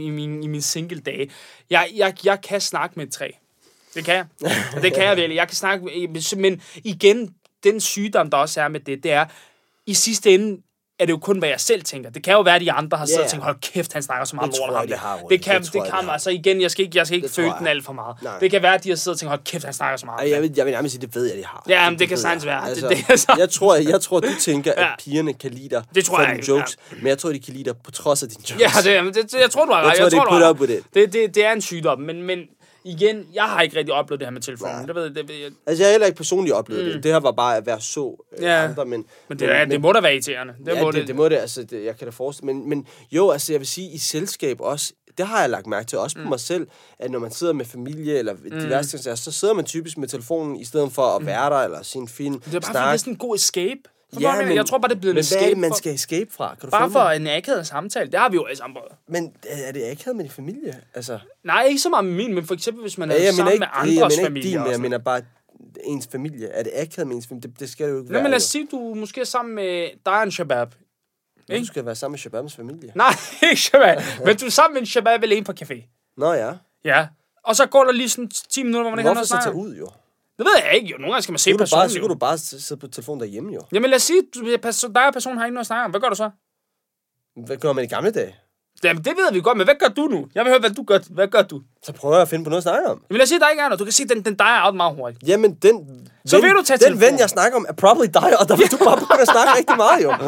Speaker 1: i min single dage, jeg kan snakke med et træ. Det kan jeg. Det kan jeg virkelig. Jeg kan snakke, men igen, den sygdom, der også er med det er, i sidste ende er det jo kun, hvad jeg selv tænker. Det kan jo være, at de andre har siddet og tænkt, hold kæft, han snakker så meget lort om det. Det kan altså igen, jeg skal ikke føle den alt for meget. Nej. Det kan være, at de har siddet og tænkt, hold kæft, han snakker så meget.
Speaker 2: Jeg vil nærmest sige, det ved jeg, de har.
Speaker 1: Ja, men det kan sagtens være.
Speaker 2: Altså, jeg tror, du tænker, at pigerne kan lide dig
Speaker 1: for
Speaker 2: dine jokes, men jeg tror, de kan lide dig på trods af dine jokes.
Speaker 1: Ja, jeg tror, du har ret.
Speaker 2: Jeg tror, det er put up with it.
Speaker 1: Det er en sygdom, men igen, jeg har ikke rigtig oplevet det her med telefonen. Det ved jeg.
Speaker 2: Altså, jeg har heller ikke personligt oplevet det. Det her var bare at være så andre, men
Speaker 1: det må da være irriterende.
Speaker 2: Det må det, altså, jeg kan da forestille. Men jo, altså, jeg vil sige, i selskab også, det har jeg lagt mærke til, også på mig selv, at når man sidder med familie eller diverse ting, så sidder man typisk med telefonen, i stedet for at være der, eller se en film.
Speaker 1: Det er bare fordi, det er sådan en god escape. Jeg tror bare, det er blevet en escape.
Speaker 2: Men hvad er det, man skal escape fra? Kan du
Speaker 1: bare for en akavet samtale. Det har vi jo alle sammen prøvet.
Speaker 2: Men er det akavet med din familie? Altså...
Speaker 1: Nej, ikke så meget med min, men for eksempel, hvis man er sammen med andres familie.
Speaker 2: Jeg mener bare ens familie. Er det akavet med ens familie? Det skal det jo ikke være.
Speaker 1: Men lad os sige, du måske er sammen med dig og en shabab.
Speaker 2: Du skal være sammen med Shababs familie.
Speaker 1: Nej, ikke Shabab. Men du er sammen med en Shabab alene på café.
Speaker 2: Nå ja.
Speaker 1: Ja. Og så går der lige sådan 10 minutter, hvor man ikke har noget at snakke.
Speaker 2: Hvorfor så tage ud, jo?
Speaker 1: Det ved jeg ikke, jo. Nogle gange skal man se personen,
Speaker 2: så kan du bare sidde på telefonen derhjemme, jo.
Speaker 1: Jamen lad os sige, dig og personen har ikke noget at snakke om. Hvad gør du så?
Speaker 2: Hvad gør man i gamle dage?
Speaker 1: Jamen det ved vi godt, men hvad gør du nu? Jeg vil høre, hvad du gør. Hvad gør du?
Speaker 2: Så prøver jeg at finde på noget at snakke om.
Speaker 1: Jamen lad os sige, der ikke er noget. Du kan se, den dig out meget hurtigt.
Speaker 2: Jamen
Speaker 1: så vil du tage
Speaker 2: den ven, jeg snakker om, er probably dig, og der vil du bare begynde at snakke rigtig meget, jo.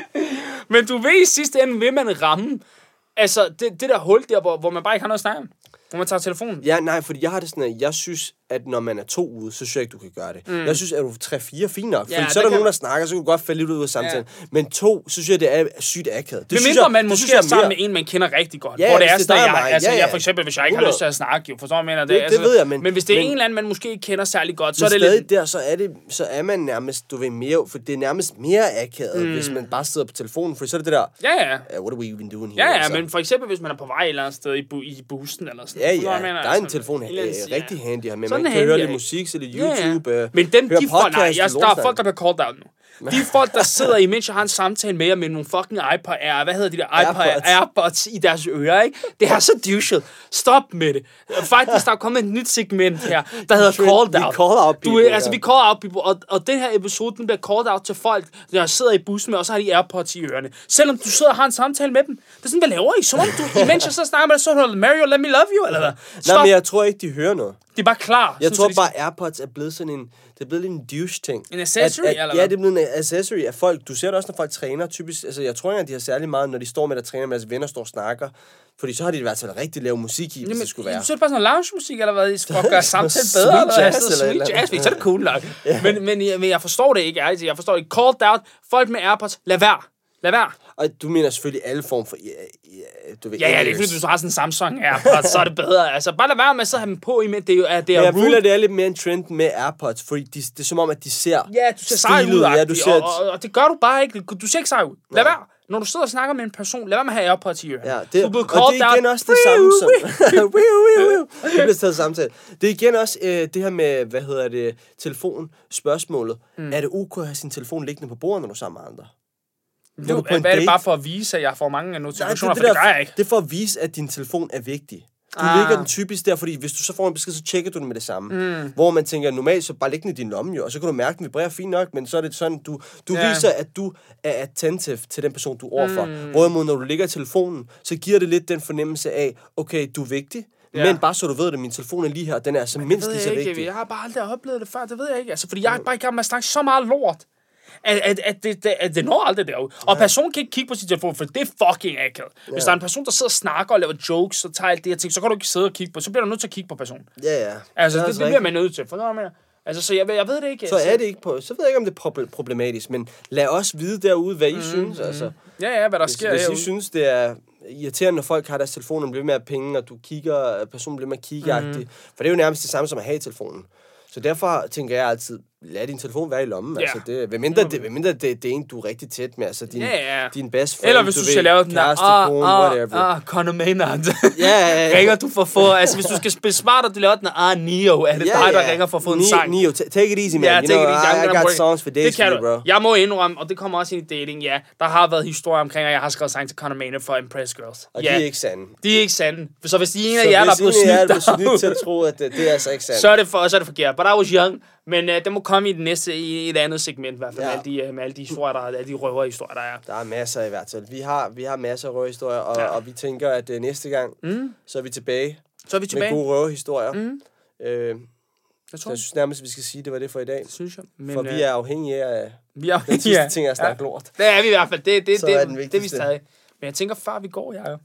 Speaker 1: Men du ved i sidste ende, vil man ramme altså det der hul der, hvor man bare ikke har noget at snakke om. Hvor man tager telefonen.
Speaker 2: Ja, nej, fordi jeg har det sådan, at jeg synes, at når man er 2 ude, så synes jeg ikke, du kan gøre det. Jeg synes, at du 3-4 fint nok. Fordi så er der nogen, der snakker, så kan du godt falde lidt ud af samtalen. Ja. Men 2, så synes jeg, det er sygt akavet.
Speaker 1: Det mindre man måske er sammen med en, man kender rigtig godt.
Speaker 2: Ja,
Speaker 1: hvor det er sådan,
Speaker 2: jeg
Speaker 1: for eksempel, hvis jeg ikke har lyst til at snakke, jo, forstår jeg, mener det.
Speaker 2: Det ved jeg,
Speaker 1: men hvis det er en eller anden, man måske ikke kender særlig godt, så er det
Speaker 2: lidt... der, så er man nærmest, du ved, mere... For det er nærmest mere akavet, hvis man bare sidder på telefonen. For så er det der...
Speaker 1: Ja.
Speaker 2: What are we even doing here?
Speaker 1: Ja, men for eksempel, hvis man er på vej et eller andet sted i bussen eller sådan.
Speaker 2: Ja, der er en telefon rigtig handy her, men man kan høre lidt musik, så lidt YouTube,
Speaker 1: men dem, de folk, der er folk, der bliver called out nu. De folk, der sidder imens jeg har en samtale med jer med nogle fucking hvad hedder de der AirPods i deres ører, ikke? Det er så douchet. Stop med det. Faktisk, der er kommet et nyt segment her, der hedder Called Out.
Speaker 2: We call out people.
Speaker 1: Vi call out people, og den her episode, den bliver called out til folk, der sidder i bussen med, og så har de AirPods i ørerne. Selvom du sidder og har en samtale med dem. Det er sådan, hvad laver I? Som om du, imens jeg så snakker med dig, så hører Mario, let me love you, eller hvad?
Speaker 2: Nej, men jeg tror ikke, de hører noget.
Speaker 1: Det er bare klar.
Speaker 2: Jeg tror bare, AirPods er blevet sådan en... Det er blevet en douche-ting.
Speaker 1: En accessory, eller hvad?
Speaker 2: Ja, det er blevet en accessory af folk. Du ser det også, når folk træner. Typisk, altså, jeg tror ikke, at de har særlig meget, når de står med der træner med deres venner, står og snakker. Fordi så har de i hvert fald rigtig lavet musik i, hvis det skulle være.
Speaker 1: Så er det bare sådan noget lounge-musik, eller hvad? For at gøre samtalen bedre. Sweet jazz, så er det cool nok. Men jeg forstår det ikke, ærligt. Jeg forstår det ikke. Called out. Folk med AirPods. Lad være.
Speaker 2: Og du mener selvfølgelig alle form for... du ved,
Speaker 1: det er fordi, hvis du har sådan en Samsung AirPods, så er det bedre. Altså, bare lad være med at have dem på, imens det er
Speaker 2: jeg føler, det er lidt mere en trend med AirPods, fordi det er som om, at de ser...
Speaker 1: Ja, du ser sej ud, og det gør du bare ikke. Du ser ikke sej ud. Lad være. Når du sidder og snakker med en person, lad være med at have AirPods i ørerne.
Speaker 2: Ja, det er igen også det samme som... Det bliver taget samtale. Det er igen også det her med, telefonspørgsmålet. Er det ok at have sin telefon liggende på bordet, når du er sammen med andre?
Speaker 1: Hvad er det bare for at vise, at jeg får mange notifikationer, for det gør jeg ikke?
Speaker 2: Det er for at vise, at din telefon er vigtig. Du ligger den typisk der, fordi hvis du så får en besked, så tjekker du den med det samme. Hvor man tænker, normalt så bare læg den i din lomme, jo, og så kan du mærke, den vibrerer fint nok, men så er det sådan, du viser, at du er attentive til den person, du er overfor. Hvorimod, når du ligger i telefonen, så giver det lidt den fornemmelse af, okay, du er vigtig, men bare så du ved det, min telefon er lige her, den er så mindst lige så vigtig.
Speaker 1: Jeg har bare aldrig oplevet det før, det ved jeg ikke. Altså, fordi jeg er bare i gang med at snakke så meget lort. At det når aldrig derud. Og personen kan ikke kigge på sin telefon, for det er fucking akavet. Hvis der er en person, der sidder og snakker og laver jokes og tager alt det her ting, så kan du ikke sidde og kigge på. Så bliver du nødt til at kigge på personen.
Speaker 2: Ja.
Speaker 1: Altså, det bliver man nødt til. For noget mere. Altså, så jeg ved det ikke.
Speaker 2: Så er det ikke så ved jeg ikke, om det er problematisk, men lad os vide derude, hvad I synes. Altså.
Speaker 1: Ja, hvad der sker
Speaker 2: herude. Hvis I synes, det er irriterende, når folk har deres telefoner, bliver med at penge, og du kigger, personen bliver med at kigge-agtigt. For det er jo nærmest det samme som at have telefonen. Så derfor tænker jeg altid, lad din telefon være i lommen. Altså det, hvem mindre det er en, du er rigtig tæt med. Altså din bedste friend,
Speaker 1: eller hvis du skal lave den der, Conor Maynard. Ringer du for at få, altså hvis du skal spille smart, og du laver den Neo, er det dig, der ringer for at få en sang?
Speaker 2: Neo, take it easy, man. You know, I got songs for days for you, bro.
Speaker 1: Jeg må indrømme, og det kommer også ind i dating, der har været historier omkring, at jeg har skrevet sang til Conor Maynard for Impress Girls.
Speaker 2: Og de er ikke sande.
Speaker 1: De er ikke sande. Så hvis de er en af jer, der er blevet
Speaker 2: snydt til at tro, at det er altså ikke sandt,
Speaker 1: så er det forkert. But I was young. Men det må komme i et andet segment, i hvert fald, med alle de historier, alle de røverhistorier, der er. Der
Speaker 2: er masser i hvert fald. Vi har masser af røverhistorier, og vi tænker, at næste gang, så er vi tilbage. Med gode røverhistorier. Jeg synes nærmest, vi skal sige, det var det for i dag. Det
Speaker 1: synes jeg.
Speaker 2: Men, for vi er afhængige af den sidste ting, at snakke lort.
Speaker 1: Det er vi i hvert fald. Det vi stadig. Men jeg tænker, før vi går, Jacob,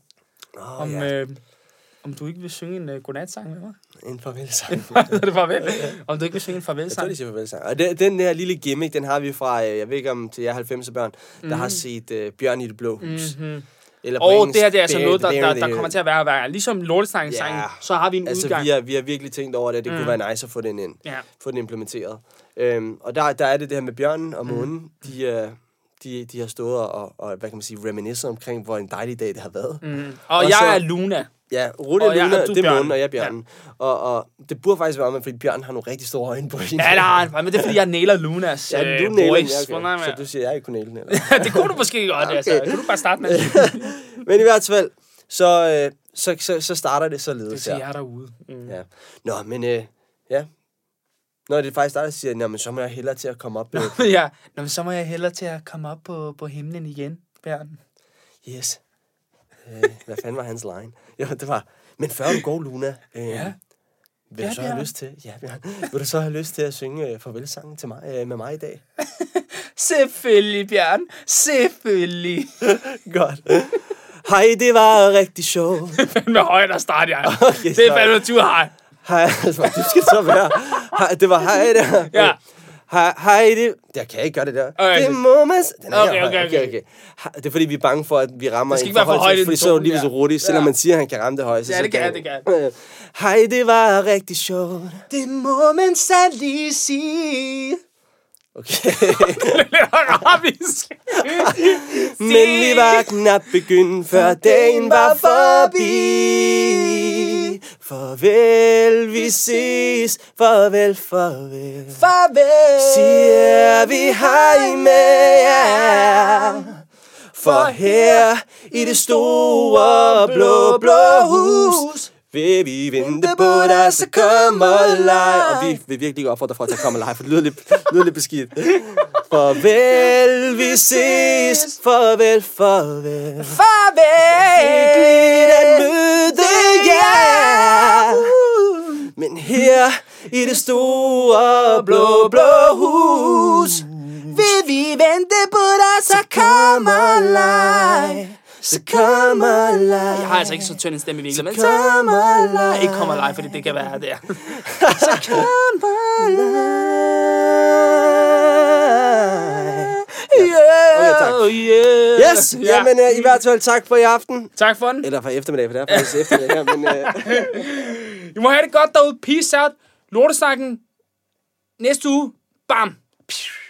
Speaker 1: om du ikke vil synge en godnatsang med mig?
Speaker 2: En farvelsang.
Speaker 1: Farvel. Om du ikke vil synge en farvelsang?
Speaker 2: Jeg tror, de siger farvelsang. Og den her lille gimmick, den har vi fra, jeg ved ikke om til jer 90'er børn, der har set Bjørn i det blå hus. Eller
Speaker 1: og det her det er altså noget, der kommer til at være hver gang. Ligesom lortesnakken-sangen, så har vi en udgang.
Speaker 2: Vi har virkelig tænkt over det. Det kunne være nice at få den ind. Ja. Få den implementeret. Og der er det her med bjørnen og månen. De har stået og hvad kan man sige, reminisce omkring, hvor en dejlig dag det har været.
Speaker 1: Og jeg er Luna.
Speaker 2: Ja, Rutte er Luna, det er månen, og jeg er bjørnen. Ja. Og det burde faktisk være om, fordi bjørnen har nogle rigtig store øjenbryn.
Speaker 1: Ja, nej, men det er fordi, jeg nailer Lunas
Speaker 2: du
Speaker 1: voice.
Speaker 2: Okay. Så du siger, jeg ikke kunne naile den, eller?
Speaker 1: Det kunne du måske godt, okay. Altså. Kunne du bare starte med?
Speaker 2: Men i hvert fald, så starter det således her.
Speaker 1: Det siger jeg derude.
Speaker 2: Ja. Nå, men ja. Når det faktisk starter, siger jeg, så må jeg hellere til at komme op.
Speaker 1: Så må jeg hellere til at komme op på himlen igen, Bjørn.
Speaker 2: Yes. Hvad fanden var hans line? Jo, det var, men før du går, Luna, vil du så have lyst til, vil du så have lyst til at synge farvelsangen til mig, med mig i dag?
Speaker 1: Selvfølgelig, Bjørn. Selvfølgelig.
Speaker 2: Godt. Hej, det var rigtig sjovt.
Speaker 1: Fandme højt at starte, jeg. Okay, det er fandme too high.
Speaker 2: Hej, det skal så være. Hej, det var hej der.
Speaker 1: Ja.
Speaker 2: Hej, det... Jeg kan ikke gøre det der.
Speaker 1: Okay.
Speaker 2: Det må man...
Speaker 1: Okay.
Speaker 2: Det er fordi, vi er bange for, at vi rammer...
Speaker 1: Det skal ikke være for højt i den
Speaker 2: fordi så lige så hurtigt, selvom man siger, at han kan ramme det højt.
Speaker 1: Ja, det kan.
Speaker 2: Hej, det var rigtig sjovt.
Speaker 1: Det må man sandelig sige.
Speaker 2: Okay.
Speaker 1: Det er arabisk.
Speaker 2: Men vi var knap begyndt, før dagen var forbi. Farvel, vi ses. Farvel. Siger vi hej med jer. For her i det store blå hus vil vi vente på dig, så kom og leg. Og vi vil virkelig opfordre for at komme og lege, for det lyder lidt beskidt. Farvel, vi ses. Farvel. Hyggeligt at møde jer. Men her i det store blå hus vil vi vente på dig, så kom og leg. Så kom og leg.
Speaker 1: Jeg har altså ikke så tynd en stemme i virkeligheden, men så kom og leg. Ikke kom og leg, fordi det kan være der. Så kom og leg.
Speaker 2: Okay, tak. Yes, jamen i hvert fald tak for i aften.
Speaker 1: Tak for den.
Speaker 2: Eller for eftermiddag, for det er faktisk eftermiddag her, men...
Speaker 1: I må have det godt derude. Peace out. Lortesnakken. Næste uge. Bam.